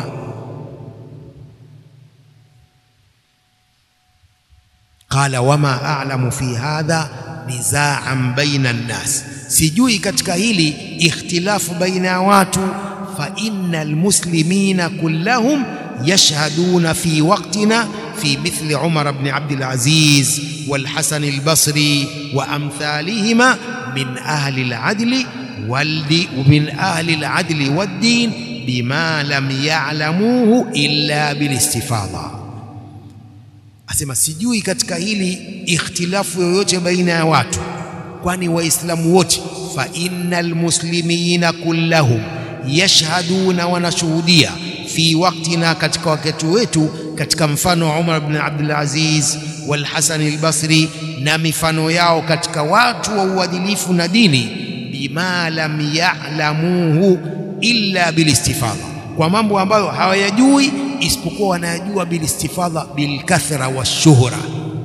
Qala wama a'lamu fi hadha nizaan baina an-nas, sijui katika hili ikhtilafu baina ya watu. Fa innal muslimina kullahum يشهدون في وقتنا في مثل عمر بن عبد العزيز والحسن البصري وأمثالهما من أهل العدل ومن أهل العدل والدين بما لم يعلموه إلا بالاستفاضة. Asema sijui katika hili ikhtilafu yoyote baina ya watu, kwani waislamu wote fa innal muslimina kullahum yashhaduna, wanashuhudia fi waktina, katika wakati wetu, katika mfano wa Umar ibn Abdul Aziz wal Hasan al-Basri na mifano yao katika watu wa uadilifu na dini, bima lam ya'lamuhu illa bilistifadha, kwa mambo ambayo hawayajui isipokuwa wanayajua bilistifadha, bilkathra washuhra.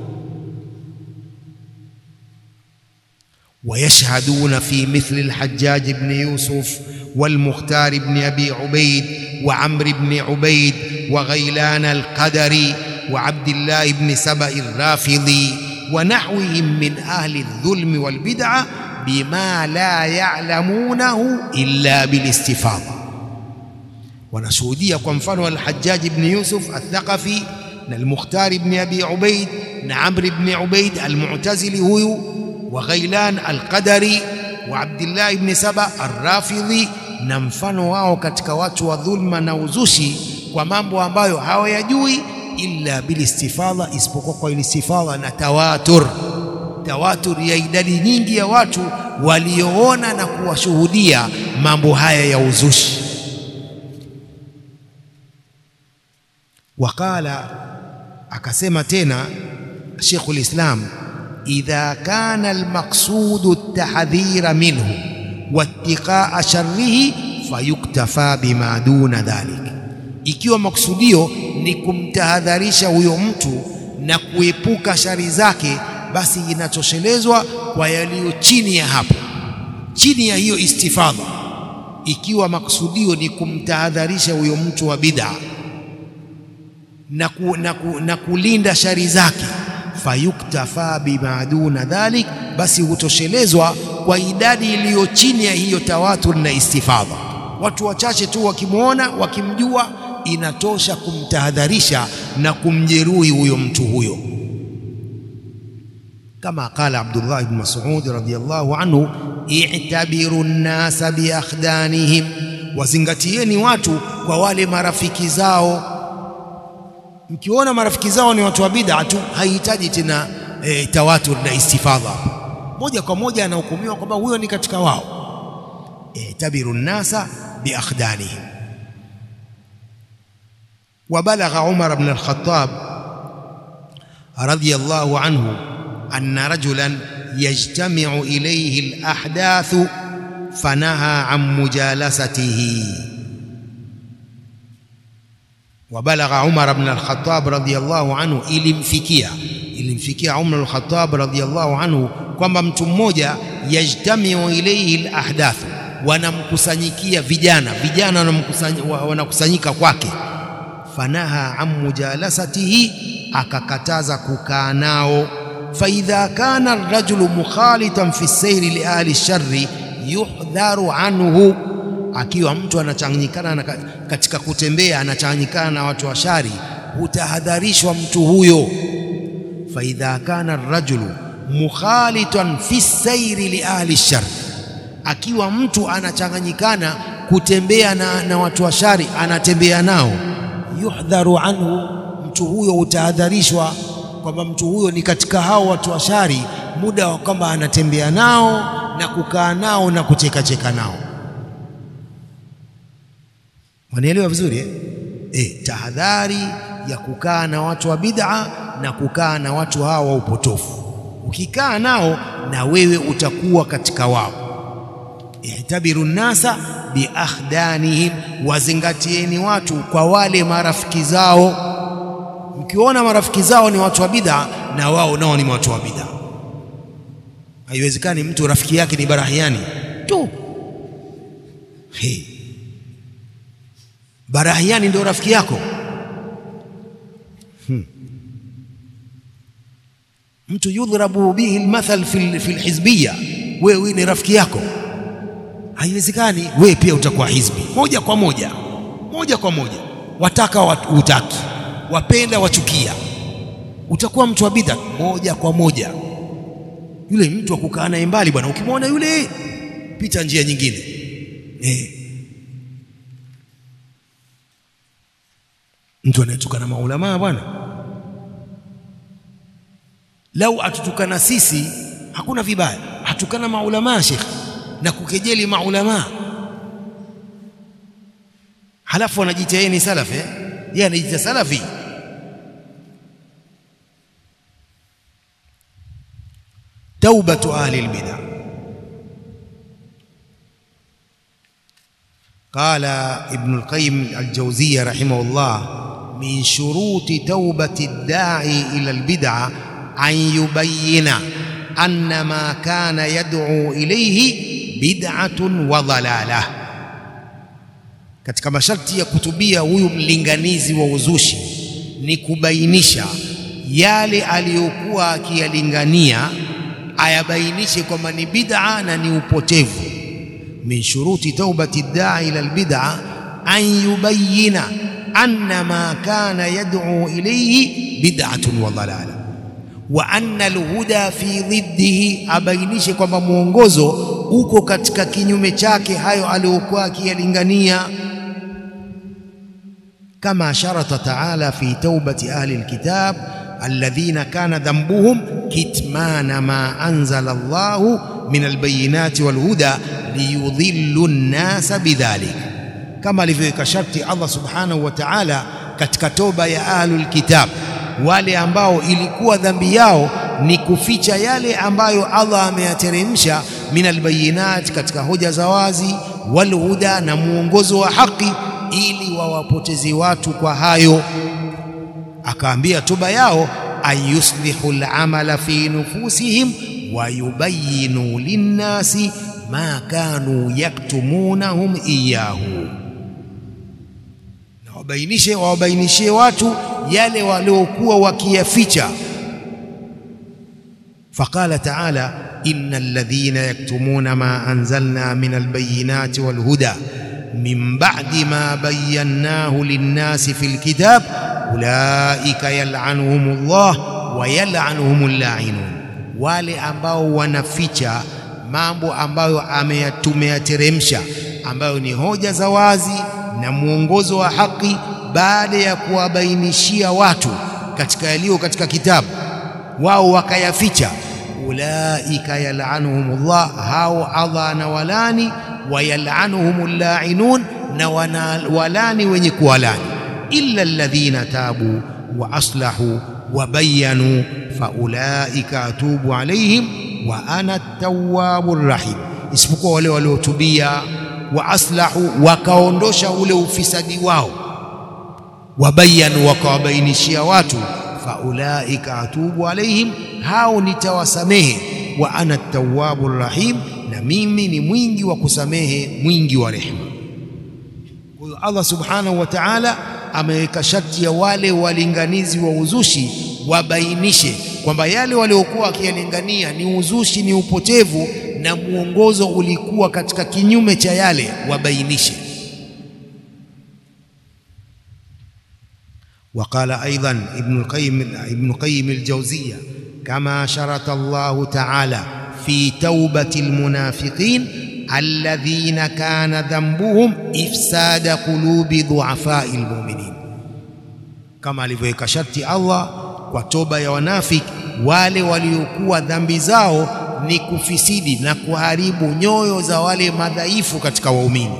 ويشهدون في مثل الحجاج بن يوسف والمختار بن أبي عبيد وعمر بن عبيد وغيلان القدري وعبد الله بن سبأ الرافضي ونحوهم من أهل الظلم والبدعة بما لا يعلمونه إلا بالاستفاضة. ونشهدية كمفانو الحجاج بن يوسف الثقفي المختار بن أبي عبيد عمرو بن عبيد المعتزلي هو وغيلان القدري وعبد الله بن سبأ الرافضي na mfano wao katika watu wa dhulma na uzushi kwa mambo ambayo hawayajui illa bilistifadha, isipokuwa kwa ilistifadha na tawatur. Tawatur ya idadi nyingi ya watu walioona na kuwashuhudia mambo haya ya uzushi. Wakala, akasema tena Sheikhul Islam, idha kana almaqsudu at-tahdhira minhu wattiqaa sharrihi fayuktafa bima duna dhalik, ikiwa maksudio ni kumtahadharisha huyo mtu na kuepuka shari zake, basi inatoshelezwa kwa yaliyo chini ya hapo, chini ya hiyo istifadha. Ikiwa maksudio ni kumtahadharisha huyo mtu wa bid'a na, ku, na, ku, na kulinda shari zake, fayuktafa bima duna dhalik, basi hutoshelezwa kwa idadi iliyo chini ya hiyo tawatur na istifadha. Watu wachache tu wakimuona, wakimjua, inatosha kumtahadharisha na kumjeruhi huyo mtu huyo. Kama qala Abdullah ibn Mas'ud radhiyallahu anhu, i'tabiru an-nasa bi akhdanihim, wazingatieni watu kwa wale marafiki zao. Mkiona marafiki zao ni watu wa bid'a tu, haihitaji tena e, tawatur na istifadha, moja kwa moja anahukumiwa kwamba huyo ni katika wao. i'tabiru an-nasa bi akhdanihim. وبلغ عمر بن الخطاب رضي الله عنه أن رجلا يجتمع إليه الأحداث فنهى عن مجالسته. وبلغ عمر بن الخطاب رضي الله عنه, ilimfikia ilimfikia Umar al-Khattab radhiyallahu anhu kwamba mtu mmoja yajtamiu ilayhi al-ahdath, wanamkusanyikia vijana vijana wanakusanyika kwake. Fanaha an mujalasatihi, akakataza kukaa nao. Faidha kana ar-rajulu mukhalitan fi sayri li ahli sharri yuhdharu anhu, akiwa mtu anachanganyikana katika kutembea, anachanganyikana na watu wa shari, hutahadharishwa mtu huyo. Faidha kana ar-rajulu mukhalitan fi sayri li ahli sharri, akiwa mtu anachanganyikana kutembea na, na watu wa shari, anatembea nao, yuhdharu anhu, mtu huyo utahadharishwa kwamba mtu huyo ni katika hao watu wa shari, muda wa kwamba anatembea nao na kukaa nao na kucheka cheka nao. Wanaelewa vizuri eh? Eh, tahadhari ya kukaa na watu wa bid'a na kukaa na watu hao wa upotofu. Ukikaa nao na wewe utakuwa katika wao. Ihtabiru nasa bi akhdanihim, wazingatieni watu kwa wale marafiki zao. Mkiona marafiki zao ni watu wa bid'a, na wao nao ni watu wa bid'a. Haiwezekani mtu rafiki yake ni barahiani tu. Hey. Barahiani ndio rafiki yako? Hmm. Mtu yudhrabu bihi almathal fi fi alhizbiyya, wewe ni rafiki yako? Haiwezekani. Wewe pia utakuwa hizbi moja kwa moja, moja kwa moja. Wataka utaki, wapenda wachukia, utakuwa mtu wa bid'a moja kwa moja. Yule mtu akukaa naye mbali bwana, ukimwona yule pita njia nyingine. Eh, mtu anayetukana maulama bwana, lau atutukana sisi hakuna vibaya, hatukana maulama shekhi na kukejeli maulama, halafu anajiita yeye ni salafi eh? Yeye anajiita salafi. Taubatu ahli albid'ah. Qala Ibn al-Qayyim al-Jawziyya rahimahullah, min shuruti taubati ad-da'i ila al-bid'ah an yubayyina anna ma kana yad'u ilayhi bid'atun wa dhalalah. Katika masharti ya kutubia huyu mlinganizi wa uzushi ni kubainisha yale aliyokuwa akiyalingania, ayabainishe kwamba ni bid'a na ni upotevu. Min shuruti taubati ad-da'i ila al-bid'ah an yubayyina anna ma kana yad'u ilayhi bid'atun wa dhalalah wa anna al-huda fi dhiddihi, abainishe kwamba mwongozo uko katika kinyume chake hayo aliyokuwa akiyalingania. Kama sharata ta'ala fi taubati ahli al-kitab alladhina kana dhanbuhum kitmana ma anzala Allahu min al-bayyinati wal-huda liyudhillu an-nasa bidhalik, kama alivyoweka sharti Allah subhanahu wa ta'ala katika toba ya ahlul kitab, wale ambao ilikuwa dhambi yao ni kuficha yale ambayo Allah ameyateremsha min al-bayyinat, katika hoja za wazi, wal-huda, na muongozo wa haki, ili wawapotezi watu kwa hayo. Akaambia toba yao ayuslihu al-amala fi nufusihim wa yubayyinu lin-nasi ma kanu yaktumunahum iyahu, na wabainishe wabainishie watu yale waliokuwa wakiyaficha. Faqala ta'ala innal ladhina yaktumuna ma anzalna min al-bayyinati wal-huda min ba'di ma bayyanahu lin-nasi fil kitab ulaika yal'anuhumullah wa yal'anuhumul la'inun, wale ambao wanaficha mambo ambayo ameyateremsha, ambayo ni hoja za wazi na muongozo wa haki, baada ya kuwabainishia watu katika yaliyo katika kitabu, wao wakayaficha. Ulaika yal'anuhumullah, hao Allah na walani, wa yal'anuhumul la'inun, na walani wenye kuwalani. Illa alladhina tabu wa aslahu wa bayyanu fa ulaika atubu alaihim wa ana at-tawwabur rahim, isipokuwa wale waliotubia, wa aslahu, wakaondosha ule ufisadi wao, wabayanu, wakawabainishia watu, fa ulaika atubu alaihim, hao nitawasamehe, wa ana at-tawwabur rahim, na mimi ni mwingi wa kusamehe, mwingi wa rehema. Kwa hiyo Allah subhanahu wa ta'ala ameweka sharti ya wale walinganizi wa uzushi wabainishe kwamba yale waliokuwa wakiyalingania ni uzushi, ni upotevu, na muongozo ulikuwa katika kinyume cha yale, wabainishe. وقال أيضا ابن القيم ابن القيم الجوزية كما شرط الله تعالى في توبة المنافقين الذين كان ذنبهم إفساد قلوب ضعفاء المؤمنين، كما alivyoweka sharti Allah kwa toba ya wanafiki wale waliokuwa dhambi zao ni kufisidi na kuharibu nyoyo za wale madhaifu katika waumini.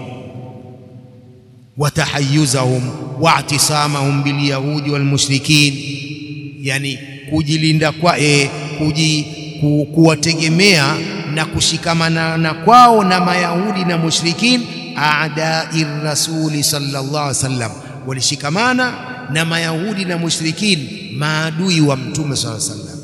Watahayuzahum wa'tisamahum bilyahudi walmushrikin, yani kujilinda kwa e, kuji, ku, kuwategemea na kushikamana na kwao na mayahudi na mushrikin. Aadai rasuli sallallahu alaihi wasallam, walishikamana na mayahudi na mushrikin, maadui wa mtume sallallahu alaihi wasallam.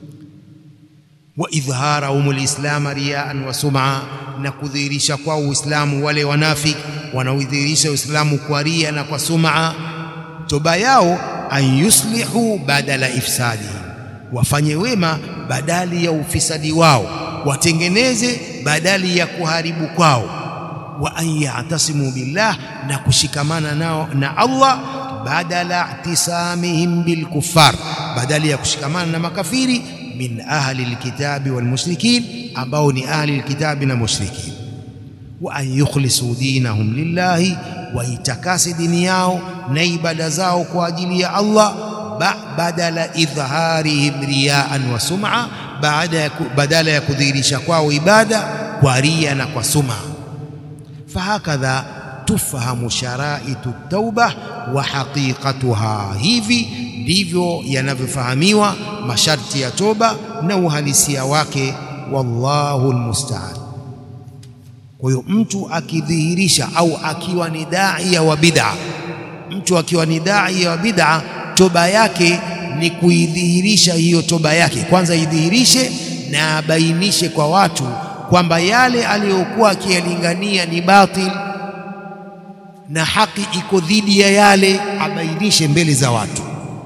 Wa idharahum alislam riyaan wa sum'a, na kudhihirisha kwa Uislamu wale wanafiki wanaodhihirisha Uislamu kwa ria na kwa sum'a. Toba yao an yuslihu badala ifsadi, wafanye wema badali ya ufisadi wao, watengeneze badali ya kuharibu kwao. Wa an ya'tasimu billah, na kushikamana nao na Allah, badala i'tisamihim bil kuffar, badali ya kushikamana na makafiri, min ahli alkitabi wal mushrikin, ambao ni ahli alkitabi na mushrikin. Wa an yukhlisu dinahum lillahi, wa itakasi dini yao na ibada zao kwa ajili ya Allah, badala idharihim riyaan wa sum'a, badala ya kudhihirisha kwao ibada kwa ria na kwa sum'a. Fahakadha tufahamu sharaitu tauba wa haqiqatuha, hivi ndivyo yanavyofahamiwa masharti ya toba na uhalisia wake. Wallahu almusta'an. Kwa hiyo mtu akidhihirisha au akiwa ni daia wa bid'a, mtu akiwa ni daia wa bid'a, toba yake ni kuidhihirisha hiyo toba yake. Kwanza idhihirishe na abainishe kwa watu kwamba yale aliyokuwa akiyalingania ni batil na haki iko dhidi ya yale, abainishe mbele za watu.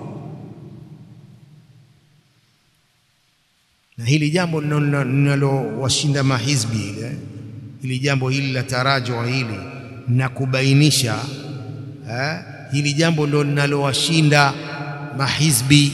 Na hili jambo linalowashinda mahizbi ile, hili jambo hili la tarajua hili na kubainisha eh, hili jambo ndio linalowashinda mahizbi,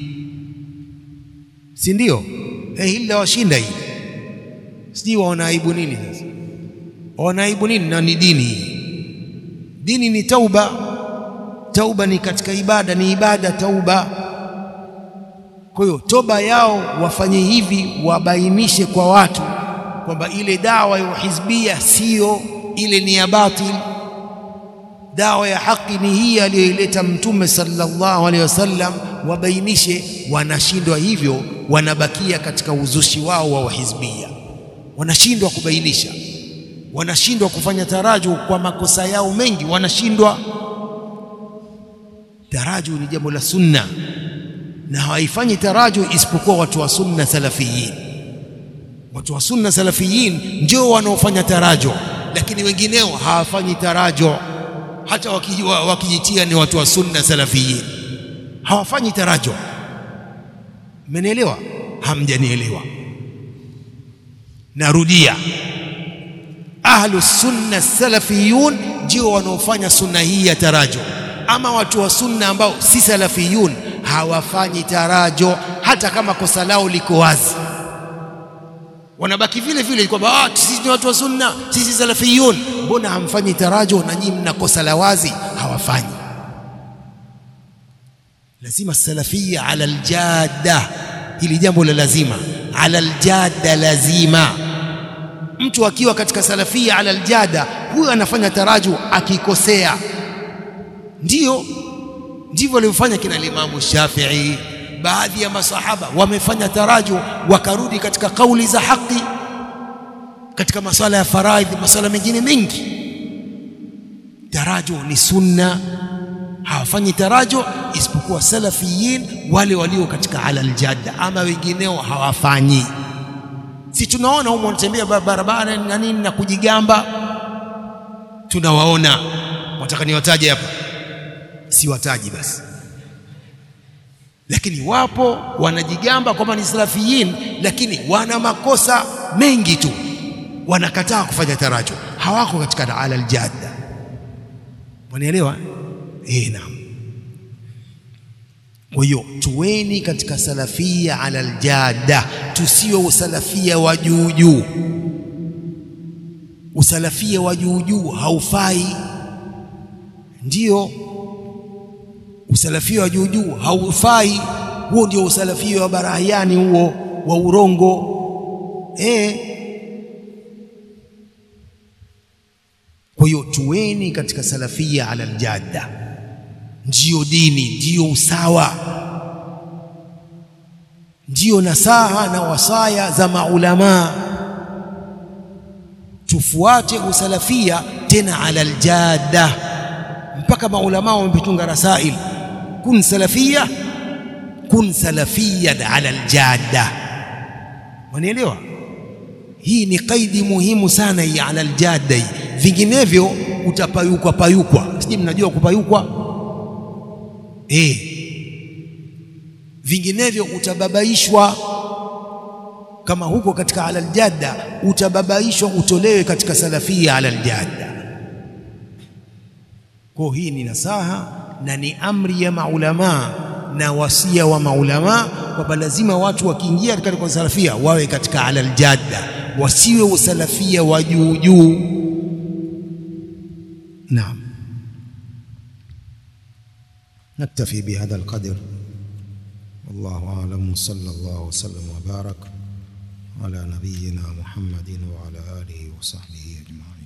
si ndio? Eh, hili la washinda hili, sijui waonaibu nini sasa, waonaibu nini? Na ni dini, dini ni tauba. Tauba ni katika ibada, ni ibada tauba. Kwa hiyo toba yao wafanye hivi, wabainishe kwa watu kwamba ile dawa ya hizbia sio ile, ni ya batil. Dawa ya haki ni hii aliyoileta Mtume sallallahu alaihi wasallam, wabainishe. Wanashindwa hivyo, wanabakia katika uzushi wao wa hizbia, wanashindwa kubainisha, wanashindwa kufanya taraju kwa makosa yao mengi, wanashindwa. Taraju ni jambo la sunna, na hawaifanyi taraju isipokuwa watu wa sunna salafiyin. Watu wa sunna salafiyin ndio wanaofanya tarajo, lakini wengineo hawafanyi tarajo. Hata wakijua wakijitia ni watu wa sunna salafiyin, hawafanyi tarajo. Mmenielewa? Hamjanielewa. Narudia, ahlu sunna salafiyun ndio wanaofanya sunna hii ya tarajo. Ama watu wa sunna ambao si salafiyun hawafanyi tarajo, hata kama kosa lao liko wazi, wanabaki vile vile kwamba ah, sisi ni watu wa sunna, sisi salafiyun. Mbona hamfanyi tarajo na nyinyi mna kosa la wazi? Hawafanyi. Lazima salafia ala aljadda, hili jambo la lazima, ala aljadda lazima. Mtu akiwa katika salafia ala aljadda, huyo anafanya tarajo akikosea. Ndio ndivyo waliofanya kina Imamu Shafi'i. Baadhi ya masahaba wamefanya tarajo wakarudi katika kauli za haki katika masala ya faraidhi, masala mengine mengi. Tarajo ni sunna, hawafanyi tarajo isipokuwa salafiyin, wale walio katika ala aljadda, ama wengineo hawafanyi. Si tunaona huko wanatembea barabara na nini na kujigamba, tunawaona. Nataka niwataje hapa? Si wataji basi. Lakini wapo wanajigamba kwamba ni salafiyin, lakini wana makosa mengi tu, wanakataa kufanya tarajo, hawako katika ala aljadda. Wanaelewa? Eh, naam. Kwa hiyo tuweni katika salafia ala aljadda, tusio usalafia wa juu juu. Usalafia wa juu juu haufai. Ndio, usalafia wa juu juu haufai. Huo ndio usalafia wa barahiani, huo wa urongo. Eh, kwa hiyo tuweni katika salafia ala aljadda, ndio dini, ndio usawa, ndio nasaha na wasaya za maulama. Tufuate usalafia tena ala aljadda, mpaka maulama wametunga rasail, kun salafia kun salafiyan ala aljadda. Wanaelewa? Hii ni kaidi muhimu sana hii ala aljadda, vinginevyo utapayukwa payukwa. Sijui mnajua kupayukwa? Eh, vinginevyo utababaishwa. Kama huko katika ala aljadda utababaishwa, utolewe katika salafia ala aljadda. Kwa hii ni nasaha na ni amri ya maulama na wasia wa maulama, kwamba lazima watu wakiingia katika salafia wawe katika ala aljadda, wasiwe usalafia wa juu juu. Naam. نكتفي بهذا القدر، والله أعلم. صلى الله وسلم وبارك على نبينا محمد وعلى آله وصحبه أجمعين.